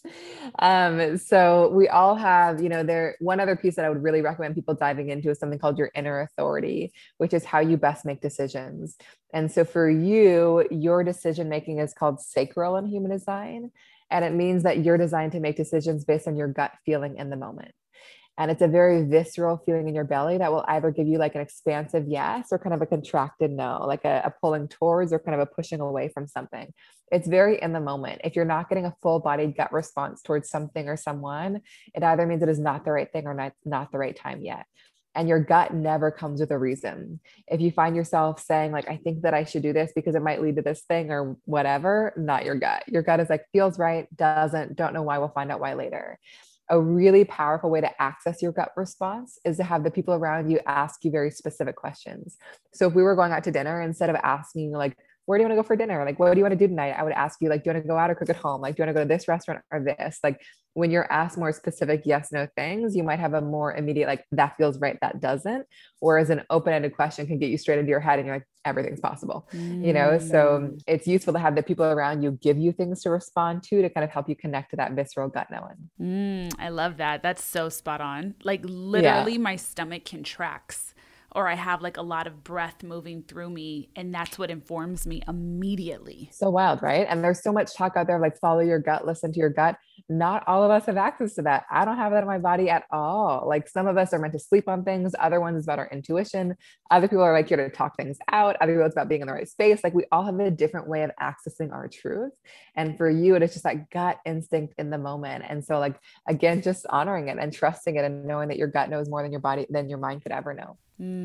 So we all have, one other piece that I would really recommend people diving into is something called your inner authority, which is how you best make decisions. And so for you, your decision-making is called sacral in human design. And it means that you're designed to make decisions based on your gut feeling in the moment. And it's a very visceral feeling in your belly that will either give you like an expansive yes or kind of a contracted no, like a pulling towards or kind of a pushing away from something. It's very in the moment. If you're not getting a full-bodied gut response towards something or someone, it either means it is not the right thing or not the right time yet. And your gut never comes with a reason. If you find yourself saying like, I think that I should do this because it might lead to this thing or whatever, not your gut. Your gut is like, feels right, doesn't, don't know why, we'll find out why later. A really powerful way to access your gut response is to have the people around you ask you very specific questions. So if we were going out to dinner, instead of asking like, where do you want to go for dinner? Like, what do you want to do tonight? I would ask you like, do you want to go out or cook at home? Like, do you want to go to this restaurant or this? Like when you're asked more specific yes, no things, you might have a more immediate, like that feels right, that doesn't. Whereas an open-ended question can get you straight into your head and you're like, everything's possible, So it's useful to have the people around you give you things to respond to kind of help you connect to that visceral gut knowing. I love that. That's so spot on. Like literally my stomach contracts or I have like a lot of breath moving through me, and that's what informs me immediately. So wild, right? And there's so much talk out there, like follow your gut, listen to your gut. Not all of us have access to that. I don't have that in my body at all. Like some of us are meant to sleep on things. Other ones is about our intuition. Other people are like here to talk things out. Other people it's about being in the right space. Like we all have a different way of accessing our truth. And for you, it is just that gut instinct in the moment. And so like, again, just honoring it and trusting it and knowing that your gut knows more than your body, than your mind could ever know.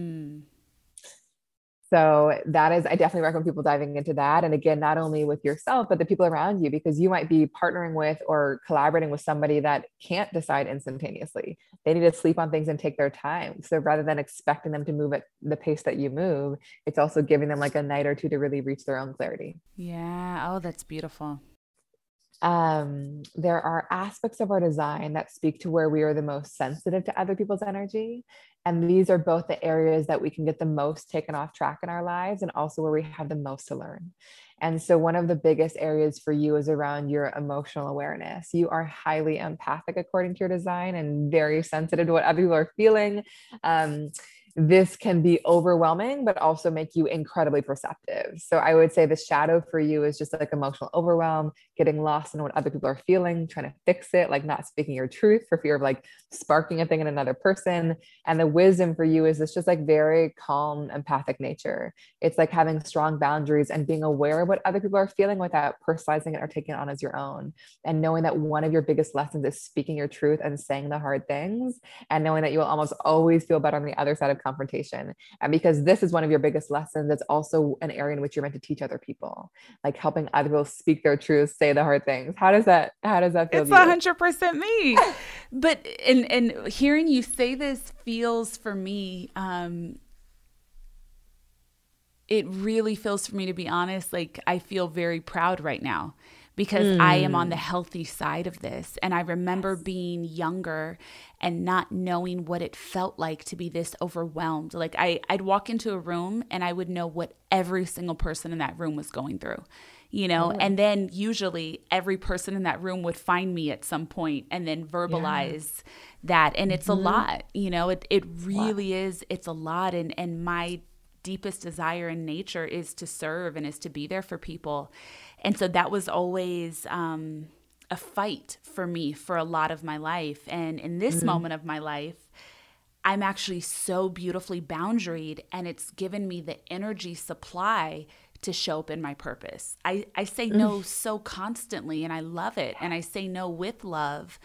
So that is, I definitely recommend people diving into that. And again, not only with yourself, but the people around you, because you might be partnering with or collaborating with somebody that can't decide instantaneously. They need to sleep on things and take their time. So rather than expecting them to move at the pace that you move, it's also giving them like a night or two to really reach their own clarity. Yeah. Oh, that's beautiful. There are aspects of our design that speak to where we are the most sensitive to other people's energy. And these are both the areas that we can get the most taken off track in our lives, and also where we have the most to learn. And so one of the biggest areas for you is around your emotional awareness. You are highly empathic according to your design and very sensitive to what other people are feeling. This can be overwhelming, but also make you incredibly perceptive. So I would say the shadow for you is just like emotional overwhelm, getting lost in what other people are feeling, trying to fix it, like not speaking your truth for fear of like sparking a thing in another person. And the wisdom for you is this just like very calm, empathic nature. It's like having strong boundaries and being aware of what other people are feeling without personalizing it or taking it on as your own. And knowing that one of your biggest lessons is speaking your truth and saying the hard things, and knowing that you will almost always feel better on the other side of confrontation. And because this is one of your biggest lessons, it's also an area in which you're meant to teach other people, like helping other people speak their truth, say the hard things. How does that feel? It's 100% me. But and hearing you say this feels for me, it really feels for me, to be honest, like I feel very proud right now, because I am on the healthy side of this. And I remember being younger and not knowing what it felt like to be this overwhelmed. Like I'd walk into a room and I would know what every single person in that room was going through, you know, and then usually every person in that room would find me at some point and then verbalize that. And it's a lot, you know, it really is. It's a lot. And my deepest desire in nature is to serve and is to be there for people. And so that was always a fight for me for a lot of my life. And in this moment of my life, I'm actually so beautifully boundaried, and it's given me the energy supply to show up in my purpose. I say no so constantly, and I love it. And I say no with love.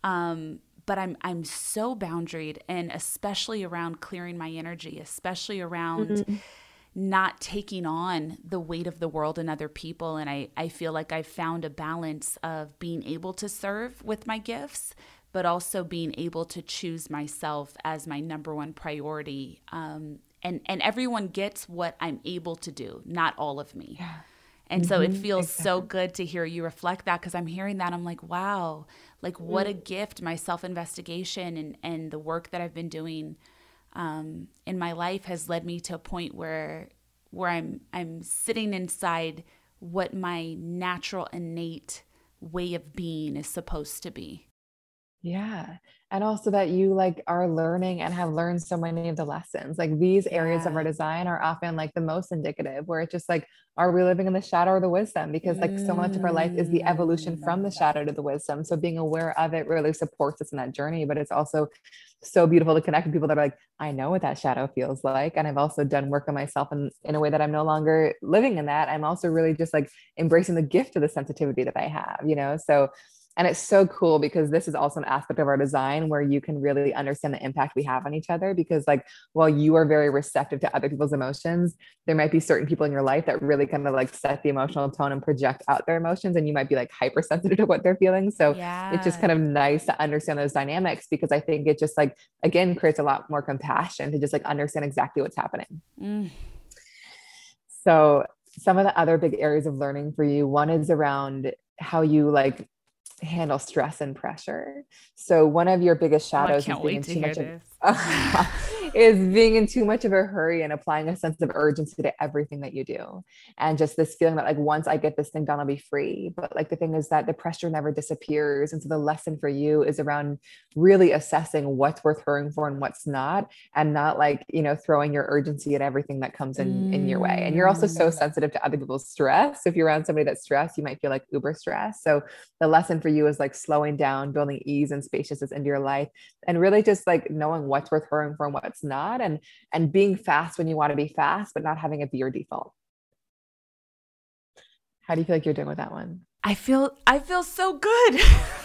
But I'm so boundaried, and especially around clearing my energy, especially around not taking on the weight of the world and other people. And I feel like I've found a balance of being able to serve with my gifts, but also being able to choose myself as my number one priority. And everyone gets what I'm able to do, not all of me. Yeah. And so it feels so good to hear you reflect that, because I'm hearing that. I'm like, wow, like what a gift my self-investigation and the work that I've been doing in my life has led me to a point where I'm sitting inside what my natural, innate way of being is supposed to be. Yeah. And also that you like are learning and have learned so many of the lessons. Like these areas of our design are often like the most indicative, where it's just like, are we living in the shadow or the wisdom? Because like so much of our life is the evolution from the shadow to the wisdom. So being aware of it really supports us in that journey. But it's also so beautiful to connect with people that are like, I know what that shadow feels like. And I've also done work on myself in a way that I'm no longer living in that. I'm also really just like embracing the gift of the sensitivity that I have, you know? So and it's so cool, because this is also an aspect of our design where you can really understand the impact we have on each other. Because like, while you are very receptive to other people's emotions, there might be certain people in your life that really kind of like set the emotional tone and project out their emotions. And you might be like hypersensitive to what they're feeling. So it's just kind of nice to understand those dynamics, because I think it just like, again, creates a lot more compassion to just like understand exactly what's happening. So some of the other big areas of learning for you, one is around how you like handle stress and pressure. So one of your biggest shadows is being too much is being in too much of a hurry and applying a sense of urgency to everything that you do. And just this feeling that like, once I get this thing done, I'll be free. But like, the thing is that the pressure never disappears. And so the lesson for you is around really assessing what's worth hurrying for and what's not, and not like, you know, throwing your urgency at everything that comes in your way. And you're also so sensitive to other people's stress. So if you're around somebody that's stressed, you might feel like uber stressed. So the lesson for you is like slowing down, building ease and spaciousness into your life, and really just like knowing what's worth hurrying for and what's not, and being fast when you want to be fast, but not having it be your default. How do you feel like you're doing with that one? I feel so good.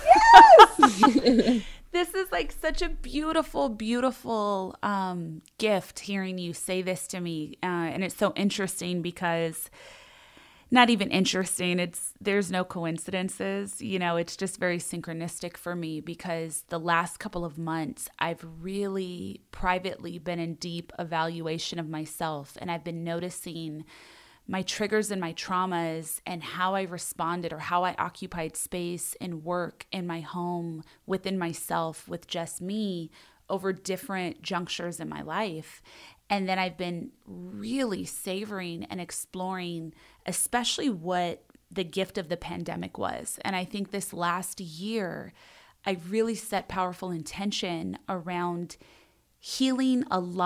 Yes. This is like such a beautiful, beautiful gift hearing you say this to me. And it's so interesting because not even interesting. There's no coincidences, you know, it's just very synchronistic for me because the last couple of months, I've really privately been in deep evaluation of myself. And I've been noticing my triggers and my traumas and how I responded or how I occupied space in work, in my home, within myself, with just me over different junctures in my life. And then I've been really savoring and exploring, especially what the gift of the pandemic was. And I think this last year, I really set powerful intention around healing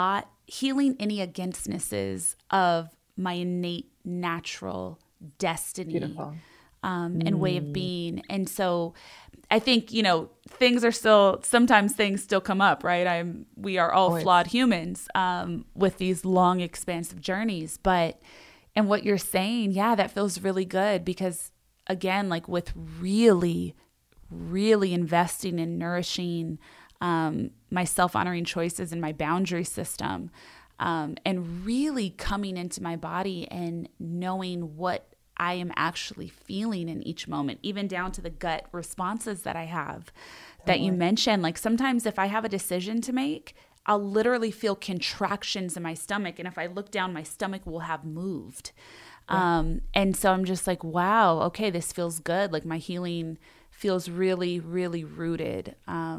any againstnesses of my innate natural destiny and way of being. And so I think, you know, sometimes things still come up, right? We are all flawed humans with these long, expansive journeys. And what you're saying, yeah, that feels really good because, again, like with really, really investing in nourishing my self-honoring choices and my boundary system, and really coming into my body and knowing what I am actually feeling in each moment, even down to the gut responses that I have that you mentioned. Like sometimes if I have a decision to make, I'll literally feel contractions in my stomach. And if I look down, my stomach will have moved. Yeah. And so I'm just like, wow, okay, this feels good. Like my healing feels really, really rooted.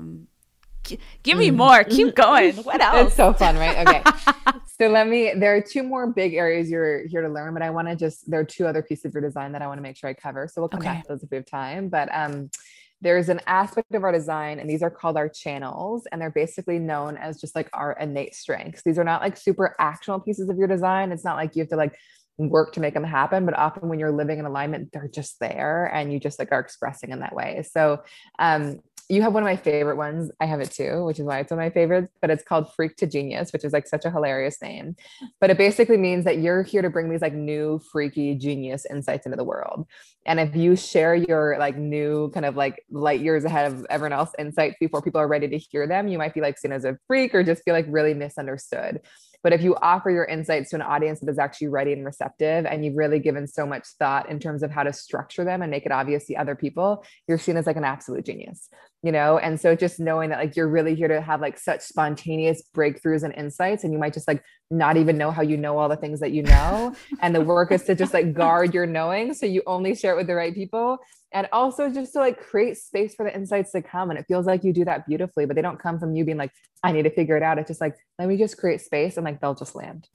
Give me more. Keep going. What else? It's so fun, right? Okay. So there are two more big areas you're here to learn, but there are two other pieces of your design that I want to make sure I cover. So we'll come back to those if we have time. But there's an aspect of our design, and these are called our channels, and they're basically known as just like our innate strengths. These are not like super actional pieces of your design. It's not like you have to like work to make them happen, but often when you're living in alignment, they're just there and you just like are expressing in that way. So you have one of my favorite ones. I have it too, which is why it's one of my favorites, but it's called Freak to Genius, which is like such a hilarious name. But it basically means that you're here to bring these like new freaky genius insights into the world. And if you share your like new kind of like light years ahead of everyone else insights before people are ready to hear them, you might be like seen as a freak or just feel like really misunderstood. But if you offer your insights to an audience that is actually ready and receptive, and you've really given so much thought in terms of how to structure them and make it obvious to other people, you're seen as like an absolute genius, you know? And so just knowing that like, you're really here to have like such spontaneous breakthroughs and insights, and you might just like not even know how you know all the things that you know. And the work is to just like guard your knowing. So you only share it with the right people. And also just to like create space for the insights to come. And it feels like you do that beautifully, but they don't come from you being like, I need to figure it out. It's just like, let me just create space and like, they'll just land.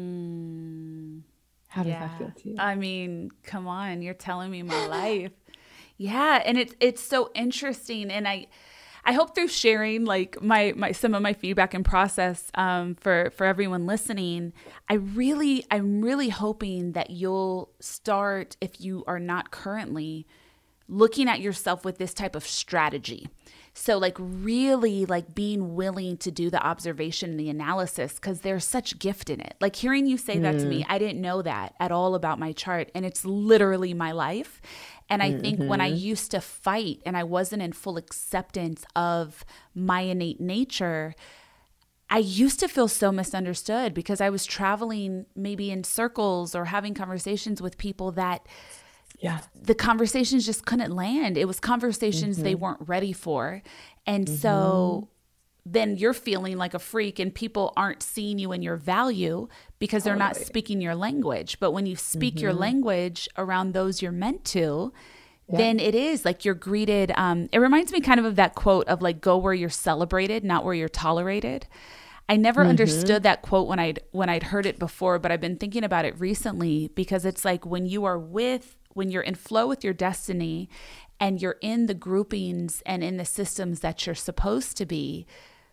How does that feel to you? I mean, come on, you're telling me my life. Yeah. And it's so interesting. And I hope through sharing like my some of my feedback and process for everyone listening, I'm really hoping that you'll start, if you are not currently, looking at yourself with this type of strategy. So like really like being willing to do the observation and the analysis, because there's such gift in it. Like hearing you say that to me, I didn't know that at all about my chart, and it's literally my life. And I think when I used to fight and I wasn't in full acceptance of my innate nature, I used to feel so misunderstood because I was traveling maybe in circles or having conversations with people that the conversations just couldn't land. It was conversations they weren't ready for. And so then you're feeling like a freak and people aren't seeing you in your value because they're not speaking your language. But when you speak your language around those you're meant to, then it is like you're greeted. It reminds me kind of that quote of like, go where you're celebrated, not where you're tolerated. I never understood that quote when I'd heard it before, but I've been thinking about it recently, because it's like when you're in flow with your destiny and you're in the groupings and in the systems that you're supposed to be,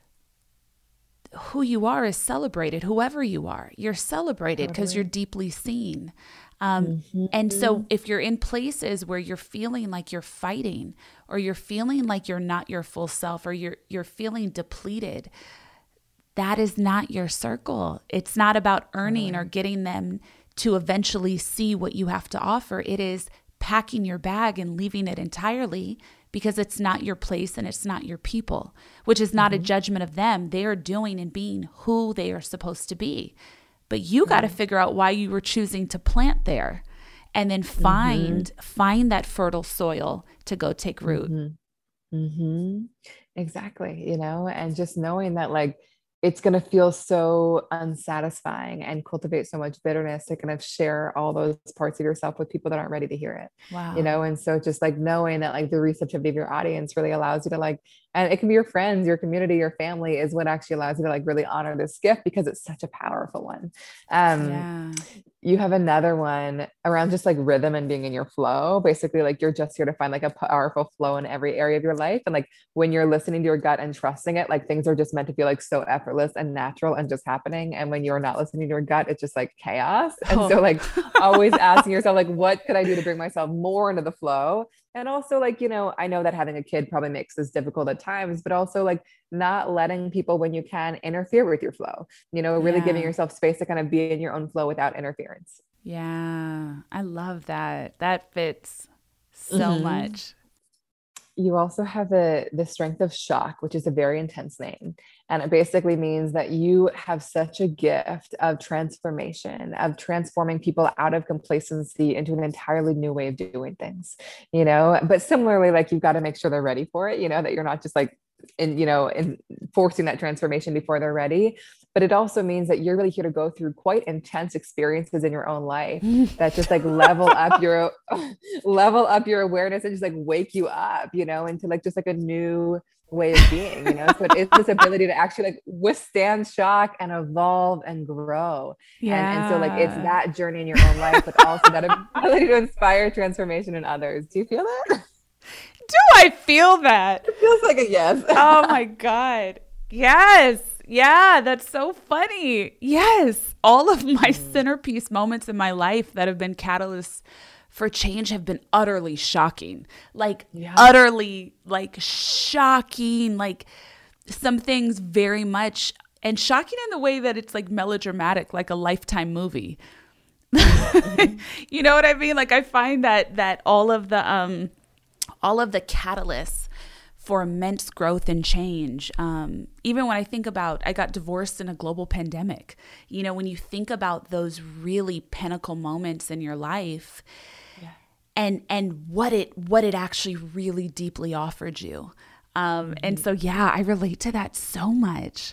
who you are is celebrated. Whoever you are, you're celebrated because you're deeply seen. And so if you're in places where you're feeling like you're fighting, or you're feeling like you're not your full self, or you're feeling depleted, that is not your circle. It's not about earning or getting them to eventually see what you have to offer. It is packing your bag and leaving it entirely, because it's not your place and it's not your people, which is not a judgment of them. They are doing and being who they are supposed to be. But you got to figure out why you were choosing to plant there, and then find that fertile soil to go take root. Exactly. And just knowing that, like, it's going to feel so unsatisfying and cultivate so much bitterness to kind of share all those parts of yourself with people that aren't ready to hear it. Wow. And so just like knowing that, like, the receptivity of your audience really allows you to, like, and it can be your friends, your community, your family, is what actually allows you to, like, really honor this gift, because it's such a powerful one. You have another one around just like rhythm and being in your flow. Basically, like, you're just here to find like a powerful flow in every area of your life. And like, when you're listening to your gut and trusting it, like, things are just meant to feel like so effortless and natural and just happening. And when you're not listening to your gut, it's just like chaos. And so, like, always asking yourself, like, what could I do to bring myself more into the flow? And also, like, I know that having a kid probably makes this difficult at times, but also, like, not letting people, when you can, interfere with your flow, really giving yourself space to kind of be in your own flow without interference. Yeah. I love that. That fits so much. You also have the strength of shock, which is a very intense name. And it basically means that you have such a gift of transformation, of transforming people out of complacency into an entirely new way of doing things, but similarly, like, you've got to make sure they're ready for it, that you're not just like in forcing that transformation before they're ready. But it also means that you're really here to go through quite intense experiences in your own life that just like level up your awareness and just like wake you up, into like just like a new way of being, So it is this ability to actually like withstand shock and evolve and grow. And so like, it's that journey in your own life, but also that ability to inspire transformation in others. Do you feel that? Do I feel that? It feels like a yes. Oh my God. Yes. Yeah, that's so funny. Yes. All of my centerpiece moments in my life that have been catalysts for change have been utterly shocking. Like utterly like shocking, like some things very much, and shocking in the way that it's like melodramatic, like a Lifetime movie. You know what I mean? Like, I find that all of the catalysts for immense growth and change. Even when I think about, I got divorced in a global pandemic, when you think about those really pinnacle moments in your life, and what it actually really deeply offered you. And so, I relate to that so much.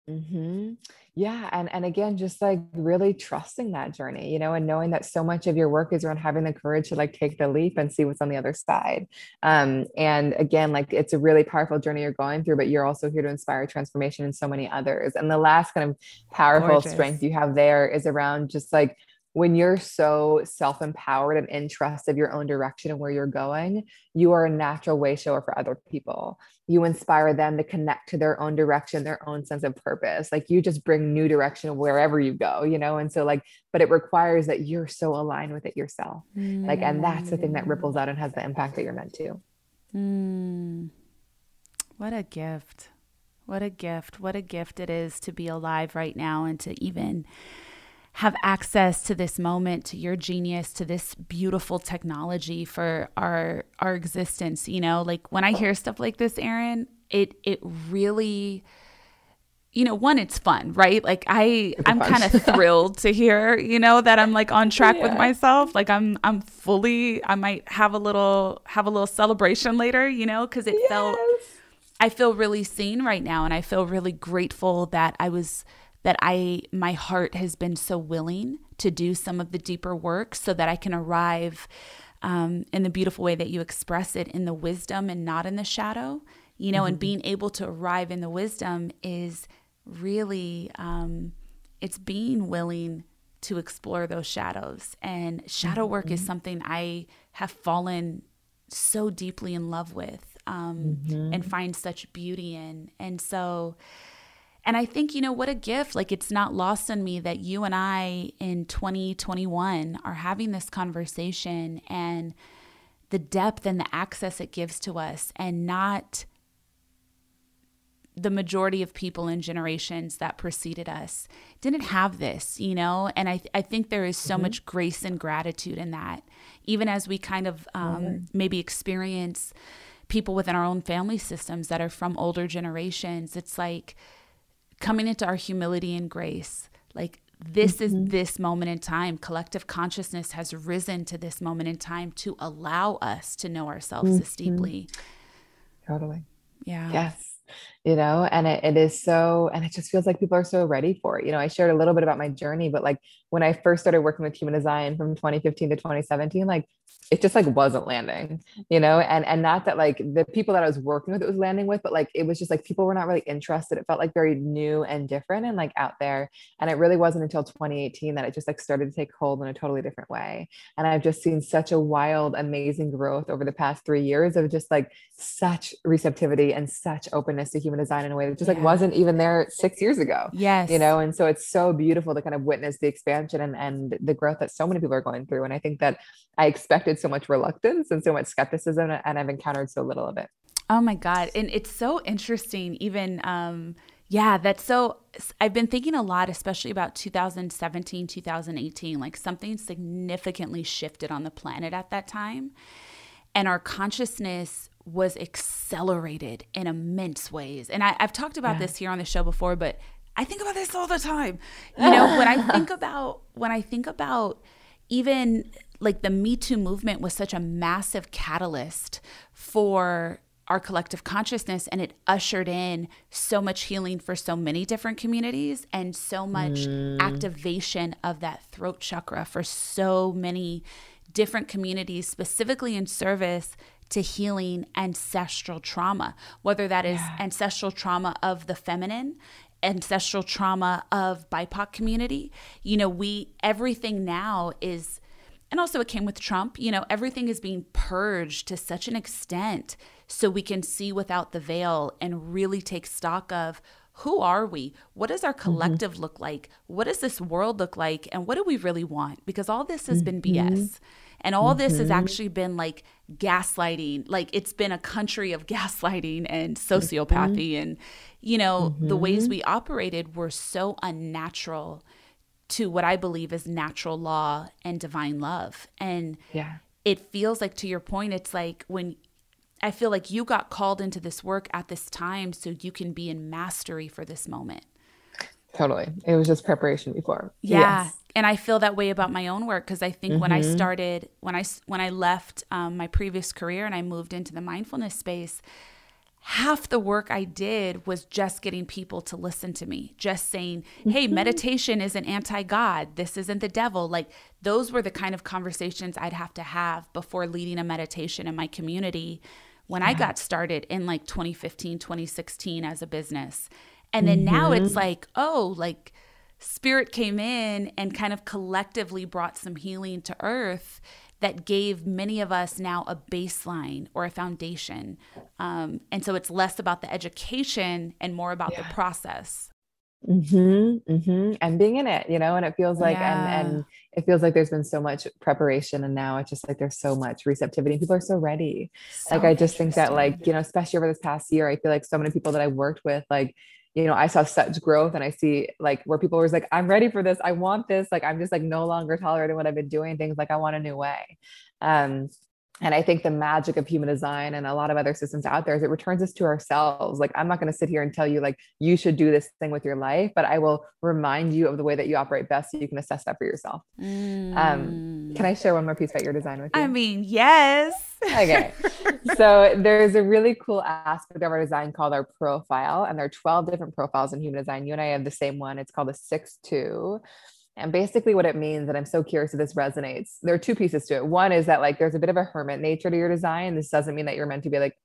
Yeah. And again, just like really trusting that journey, and knowing that so much of your work is around having the courage to like take the leap and see what's on the other side. And again, like, it's a really powerful journey you're going through, but you're also here to inspire transformation in so many others. And the last kind of powerful strength you have there is around just like, when you're so self-empowered and in trust of your own direction and where you're going, you are a natural way shower for other people. You inspire them to connect to their own direction, their own sense of purpose. Like, you just bring new direction wherever you go, And so like, but it requires that you're so aligned with it yourself. Like, and that's the thing that ripples out and has the impact that you're meant to. What a gift. What a gift. What a gift it is to be alive right now and to even have access to this moment, to your genius, to this beautiful technology for our existence. Like, when I hear stuff like this, Erin, it really, one, it's fun, right? Like, I'm kind of thrilled to hear, that I'm like on track with myself. Like, I might have a little celebration later, because it felt, I feel really seen right now. And I feel really grateful that my heart has been so willing to do some of the deeper work so that I can arrive in the beautiful way that you express it, in the wisdom and not in the shadow, and being able to arrive in the wisdom is really, it's being willing to explore those shadows. And shadow work is something I have fallen so deeply in love with, and find such beauty in. And so, and I think, what a gift. Like, it's not lost on me that you and I in 2021 are having this conversation, and the depth and the access it gives to us, and not the majority of people in generations that preceded us didn't have this, and I think there is so much grace and gratitude in that, even as we kind of maybe experience people within our own family systems that are from older generations. It's like coming into our humility and grace, like this is this moment in time. Collective consciousness has risen to this moment in time to allow us to know ourselves this deeply. Totally. Yeah. Yes. And it is so, and it just feels like people are so ready for it. I shared a little bit about my journey, but like when I first started working with human design from 2015 to 2017, like it just like wasn't landing, and not that like the people that I was working with, it was landing with, but like, it was just like, people were not really interested. It felt like very new and different and like out there. And it really wasn't until 2018 that it just like started to take hold in a totally different way. And I've just seen such a wild, amazing growth over the past 3 years of just like such receptivity and such openness to human design in a way that just like wasn't even there 6 years ago. Yes. And so it's so beautiful to kind of witness the expansion and the growth that so many people are going through. And I think that I expected so much reluctance and so much skepticism, and I've encountered so little of it. Oh my God. And it's so interesting, even, I've been thinking a lot, especially about 2017, 2018, like something significantly shifted on the planet at that time. And our consciousness was accelerated in immense ways. And I've talked about this here on the show before, but I think about this all the time. When I think about even like the Me Too movement was such a massive catalyst for our collective consciousness, and it ushered in so much healing for so many different communities and so much activation of that throat chakra for so many different communities, specifically in service to healing ancestral trauma, whether that is ancestral trauma of the feminine, ancestral trauma of BIPOC community. Everything now is, and also it came with Trump, everything is being purged to such an extent so we can see without the veil and really take stock of who are we? What does our collective look like? What does this world look like? And what do we really want? Because all this has been BS. And all this has actually been like gaslighting. Like it's been a country of gaslighting and sociopathy. And, the ways we operated were so unnatural to what I believe is natural law and divine love. And it feels like, to your point, it's like when I feel like you got called into this work at this time so you can be in mastery for this moment. Totally. It was just preparation before. Yeah. Yes. And I feel that way about my own work, because I think when I started, when I left my previous career and I moved into the mindfulness space, half the work I did was just getting people to listen to me, just saying, hey, meditation isn't anti-God. This isn't the devil. Like those were the kind of conversations I'd have to have before leading a meditation in my community when I got started in like 2015, 2016 as a business. And then now it's like, spirit came in and kind of collectively brought some healing to earth that gave many of us now a baseline or a foundation. And so it's less about the education and more about the process. And being in it, and it feels like, and it feels like there's been so much preparation, and now it's just like, there's so much receptivity. People are so ready. Like, I just think that especially over this past year, I feel like so many people that I worked with, I saw such growth, and I see where people were like, I'm ready for this. I want this. I'm just no longer tolerating what I've been doing, things I want a new way. And I think the magic of human design and a lot of other systems out there is it returns us to ourselves. I'm not going to sit here and tell you you should do this thing with your life, but I will remind you of the way that you operate best so you can assess that for yourself. Can I share one more piece about your design with you? I mean, yes. Okay. So there's a really cool aspect of our design called our profile, and there are 12 different profiles in human design. You and I have the same one. It's called a 6-2. And basically what it means, and I'm so curious if this resonates, there are two pieces to it. One is that there's a bit of a hermit nature to your design. This doesn't mean that you're meant to be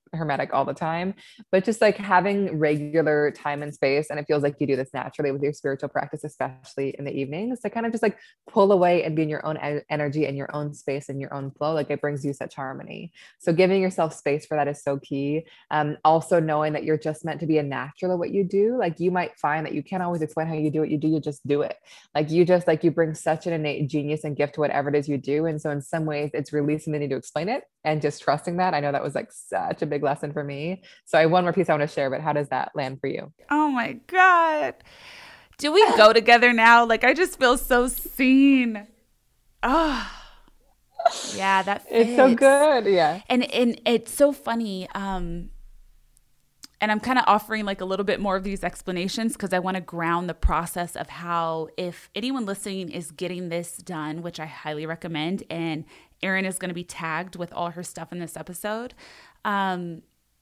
hermetic all the time, but just like having regular time and space. And it feels like you do this naturally with your spiritual practice, especially in the evenings, to kind of just like pull away and be in your own energy and your own space and your own flow. Like it brings you such harmony. So giving yourself space for that is so key. Also knowing that you're just meant to be a natural at what you do. Like you might find that you can't always explain how you do what you do. You just do it. Like you just like, you bring such an innate genius and gift to whatever it is you do. And so in some ways it's releasing the need to explain it and just trusting that. I know that was like such a big lesson for me. So I have one more piece I want to share, but how does that land for you? Oh my God. Do we go together now? Like, I just feel so seen. Oh, yeah, that fits. It's so good. Yeah. And it's so funny. And I'm kind of offering like a little bit more of these explanations because I want to ground the process of how, if anyone listening is getting this done, which I highly recommend, and Erin is going to be tagged with all her stuff in this episode, the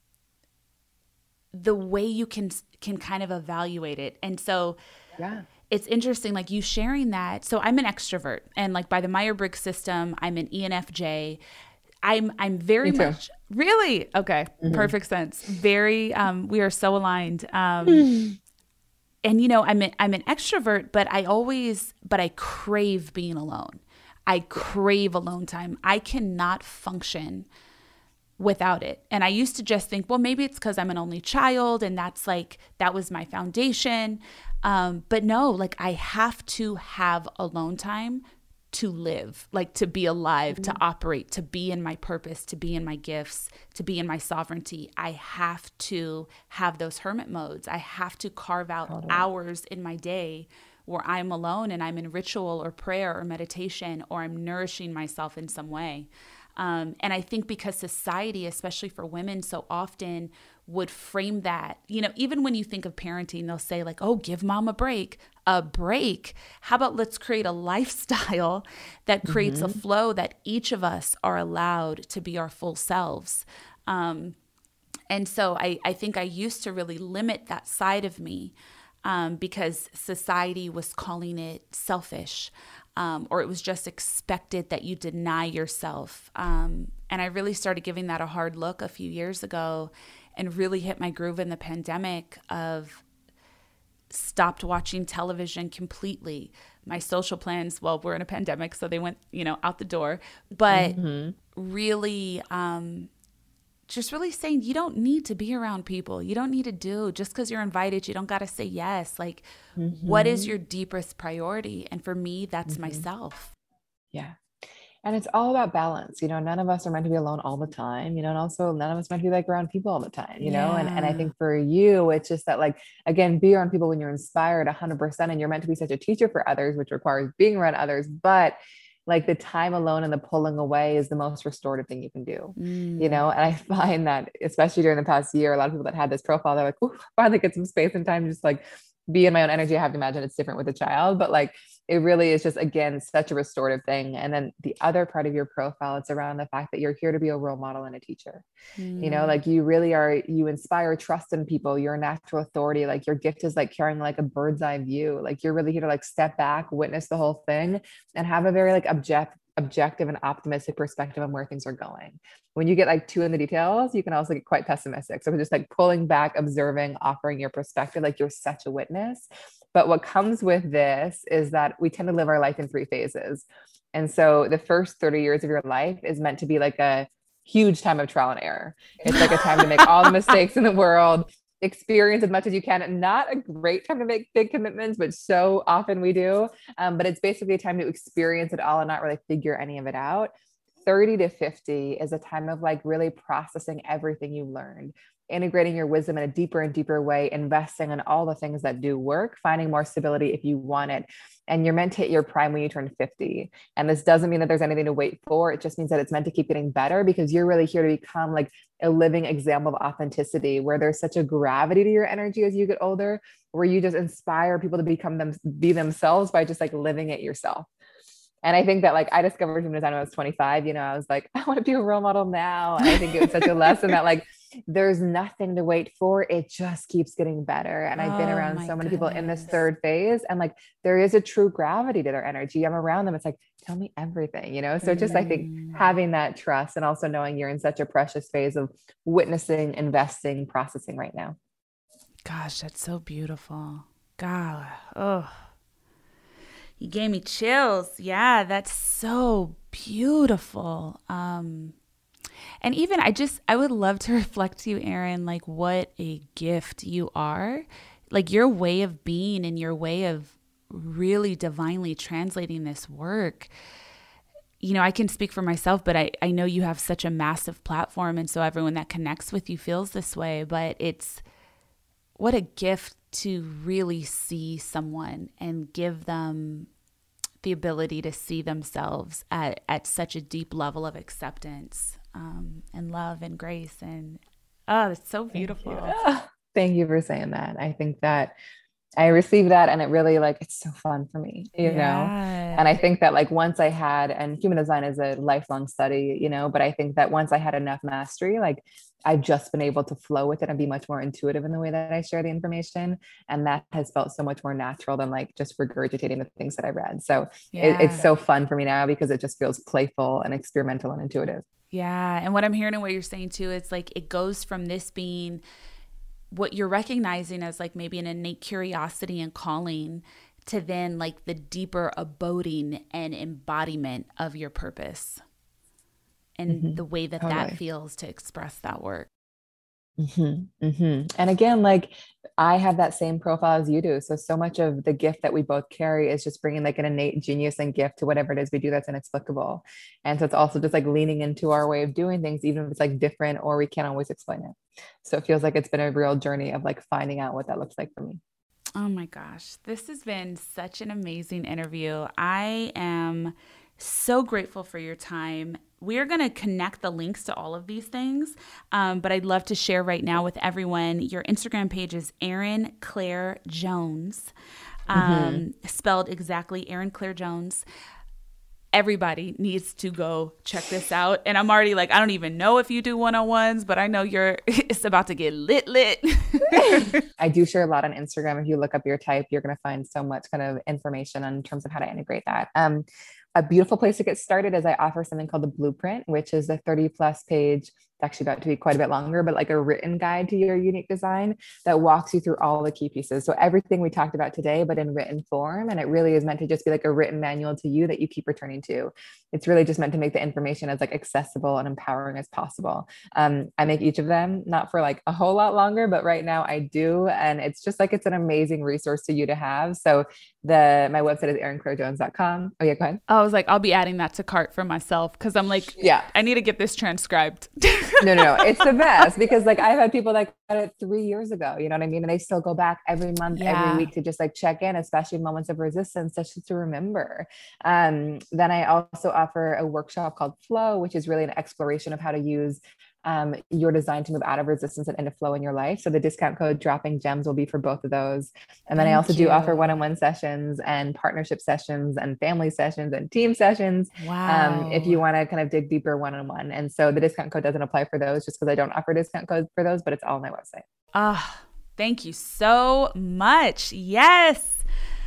way you can kind of evaluate it. And so it's interesting, like you sharing that. So I'm an extrovert, and like by the Myers-Briggs system, I'm an ENFJ. I'm very much really okay. Perfect sense. Very. We are so aligned. And you know, I'm an extrovert, but I crave being alone. I crave alone time. I cannot function without it. And I used to just think, well, maybe it's because I'm an only child, and that was my foundation. But no, like I have to have alone time to live, like to be alive, to operate, to be in my purpose, to be in my gifts, to be in my sovereignty. I have to have those hermit modes. I have to carve out hours in my day where I'm alone and I'm in ritual or prayer or meditation, or I'm nourishing myself in some way. And I think because society, especially for women, so often would frame that, you know, even when you think of parenting, they'll say like, oh, give mom a break. A break. How about let's create a lifestyle that creates a flow that each of us are allowed to be our full selves. And so I think I used to really limit that side of me because society was calling it selfish, or it was just expected that you deny yourself. And I really started giving that a hard look a few years ago, and really hit my groove in the pandemic of stopped watching television completely. My social plans, well, we're in a pandemic, so they went, out the door. But really, just really saying you don't need to be around people. You don't need to do, just because you're invited, you don't got to say yes. Like, what is your deepest priority? And for me, that's myself. Yeah. And it's all about balance. None of us are meant to be alone all the time, and also none of us meant to be like around people all the time, and I think for you, it's just that, like, again, be around people when you're inspired 100%, and you're meant to be such a teacher for others, which requires being around others. But like the time alone and the pulling away is the most restorative thing you can do, and I find that especially during the past year, a lot of people that had this profile, they're like, ooh, finally get some space and time to just like be in my own energy. I have to imagine it's different with a child, but like, it really is just, again, such a restorative thing. And then the other part of your profile, it's around the fact that you're here to be a role model and a teacher. Like you really are, you inspire trust in people. You're a natural authority. Like your gift is like carrying like a bird's eye view. Like you're really here to like step back, witness the whole thing, and have a very like objective and optimistic perspective on where things are going. When you get like too in the details, you can also get quite pessimistic. So we're just like pulling back, observing, offering your perspective, like you're such a witness. But what comes with this is that we tend to live our life in 3 phases. And so the first 30 years of your life is meant to be like a huge time of trial and error. It's like a time to make all the mistakes in the world, experience as much as you can. Not a great time to make big commitments, but so often we do. But it's basically a time to experience it all and not really figure any of it out. 30 to 50 is a time of like really processing everything you learned, integrating your wisdom in a deeper and deeper way, investing in all the things that do work, finding more stability if you want it. And you're meant to hit your prime when you turn 50. And this doesn't mean that there's anything to wait for. It just means that it's meant to keep getting better, because you're really here to become like a living example of authenticity, where there's such a gravity to your energy as you get older, where you just inspire people to be themselves by just like living it yourself. And I think that like I discovered human design when I was 25, I was like, I want to be a role model now. And I think it was such a lesson that like there's nothing to wait for. It just keeps getting better. And I've been around so many people in this third phase, and like, there is a true gravity to their energy. I'm around them. It's like, tell me everything, you know? So just, I think having that trust, and also knowing you're in such a precious phase of witnessing, investing, processing right now. Gosh, that's so beautiful. God. Oh, you gave me chills. Yeah, that's so beautiful. And even I would love to reflect to you, Erin, like what a gift you are, like your way of being and your way of really divinely translating this work. You know, I can speak for myself, but I know you have such a massive platform. And so everyone that connects with you feels this way, but it's what a gift to really see someone and give them the ability to see themselves at such a deep level of acceptance. And love and grace, and it's so beautiful. Thank you for saying that. I think that I received that, and it really, like, it's so fun for me, you know? And I think that, like, once I had, and human design is a lifelong study, you know, but I think that once I had enough mastery, like, I've just been able to flow with it and be much more intuitive in the way that I share the information. And that has felt so much more natural than like just regurgitating the things that I read. So it's so fun for me now because it just feels playful and experimental and intuitive. Yeah. And what I'm hearing and what you're saying too, it's like, it goes from this being what you're recognizing as like maybe an innate curiosity and calling to then like the deeper abiding and embodiment of your purpose. And the way that that feels to express that work. And again, like, I have that same profile as you do. So much of the gift that we both carry is just bringing like an innate genius and gift to whatever it is we do that's inexplicable. And so it's also just like leaning into our way of doing things, even if it's like different or we can't always explain it. So it feels like it's been a real journey of like finding out what that looks like for me. Oh my gosh, this has been such an amazing interview. I am so grateful for your time. We are going to connect the links to all of these things, but I'd love to share right now with everyone. Your Instagram page is Erin Claire Jones, spelled exactly Erin Claire Jones. Everybody needs to go check this out. And I'm already like, I don't even know if you do one-on-ones, but I know it's about to get lit. I do share a lot on Instagram. If you look up your type, you're going to find so much kind of information in terms of how to integrate that. A beautiful place to get started is I offer something called the Blueprint, which is a 30+ page, it's actually about to be quite a bit longer, but like a written guide to your unique design that walks you through all the key pieces. So everything we talked about today, but in written form. And it really is meant to just be like a written manual to you that you keep returning to. It's really just meant to make the information as like accessible and empowering as possible. I make each of them not for like a whole lot longer, but right now I do. And it's just like, it's an amazing resource to you to have. So my website is erinclairejones.com. Oh yeah, go ahead. I was like, I'll be adding that to cart for myself because I'm like, I need to get this transcribed. No, it's the best because like I've had people that got it 3 years ago, you know what I mean? And they still go back every month, every week to just like check in, especially moments of resistance, just to remember. Then I also offer a workshop called Flow, which is really an exploration of how to use your design to move out of resistance and into flow in your life. So the discount code Dropping Gems will be for both of those. And then I also do offer one-on-one sessions and partnership sessions and family sessions and team sessions. Wow. If you want to kind of dig deeper one-on-one. And so the discount code doesn't apply for those just because I don't offer discount codes for those, but it's all on my website. Thank you so much. Yes.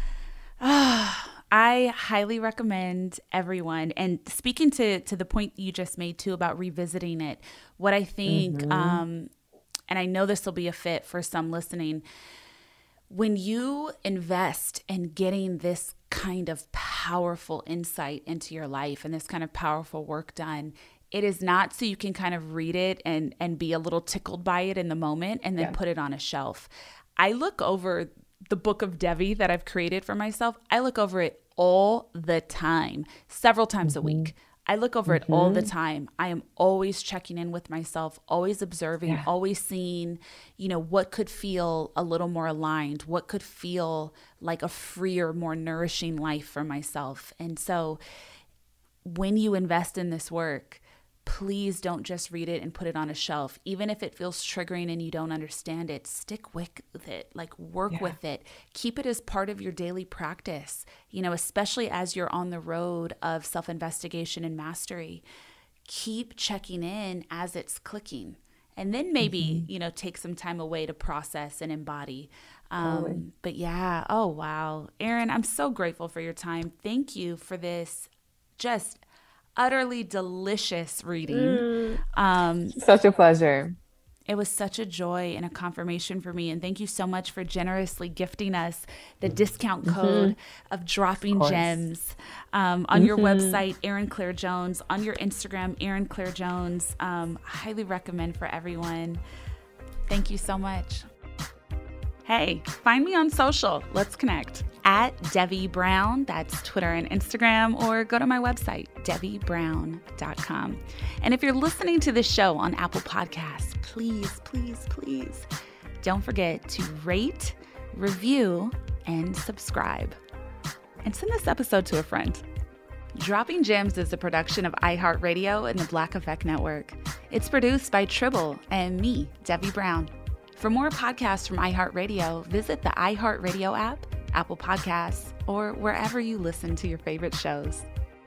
I highly recommend everyone. And speaking to the point you just made too about revisiting it, what I think, and I know this will be a fit for some listening, when you invest in getting this kind of powerful insight into your life and this kind of powerful work done, it is not so you can kind of read it and be a little tickled by it in the moment and then put it on a shelf. I look over the book of Devi that I've created for myself. I look over it all the time, several times a week. I look over it all the time. I am always checking in with myself, always observing, always seeing, what could feel a little more aligned, what could feel like a freer, more nourishing life for myself. And so when you invest in this work, please don't just read it and put it on a shelf. Even if it feels triggering and you don't understand it, stick with it, like work with it. Keep it as part of your daily practice, especially as you're on the road of self-investigation and mastery. Keep checking in as it's clicking and then maybe, take some time away to process and embody. But yeah, oh, wow. Erin, I'm so grateful for your time. Thank you for this just utterly delicious reading. Such a pleasure. It was such a joy and a confirmation for me. And thank you so much for generously gifting us the discount code of Dropping Gems on your website, Erin Claire Jones, on your Instagram, Erin Claire Jones. Highly recommend for everyone. Thank you so much. Hey, find me on social. Let's connect. At Debbie Brown, that's Twitter and Instagram, or go to my website, DebbieBrown.com. And if you're listening to this show on Apple Podcasts, please, please, please don't forget to rate, review, and subscribe. And send this episode to a friend. Dropping Gems is a production of iHeartRadio and the Black Effect Network. It's produced by Tribble and me, Debbie Brown. For more podcasts from iHeartRadio, visit the iHeartRadio app, Apple Podcasts, or wherever you listen to your favorite shows.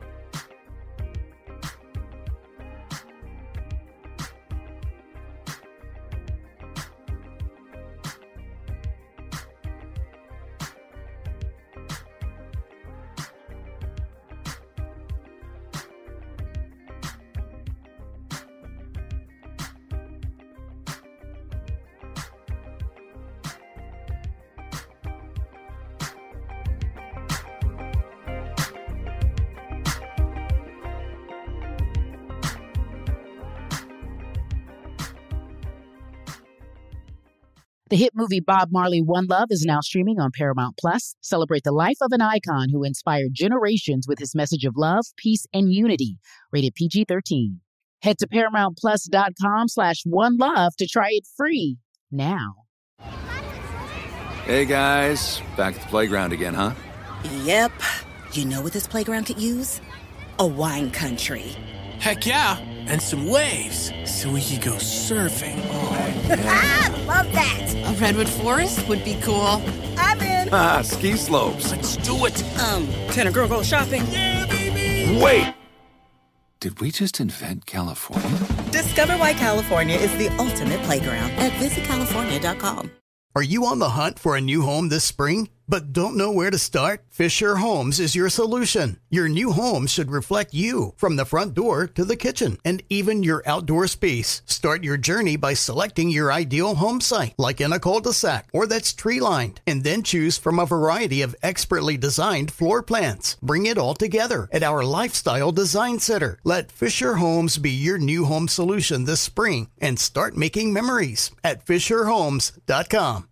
The hit movie Bob Marley, One Love is now streaming on Paramount Plus. Celebrate the life of an icon who inspired generations with his message of love, peace, and unity. Rated PG-13. Head to ParamountPlus.com/OneLove to try it free now. Hey guys, back at the playground again, huh? Yep. You know what this playground could use? A wine country. Heck yeah, and some waves so we could go surfing. Oh, yeah. Love that. A redwood forest would be cool. I'm in. Ski slopes. Let's do it. Can a girl go shopping? Yeah, baby. Wait. Did we just invent California? Discover why California is the ultimate playground at visitcalifornia.com. Are you on the hunt for a new home this spring, but don't know where to start? Fisher Homes is your solution. Your new home should reflect you, from the front door to the kitchen, and even your outdoor space. Start your journey by selecting your ideal home site, like in a cul-de-sac or that's tree-lined, and then choose from a variety of expertly designed floor plans. Bring it all together at our Lifestyle Design Center. Let Fisher Homes be your new home solution this spring and start making memories at FisherHomes.com.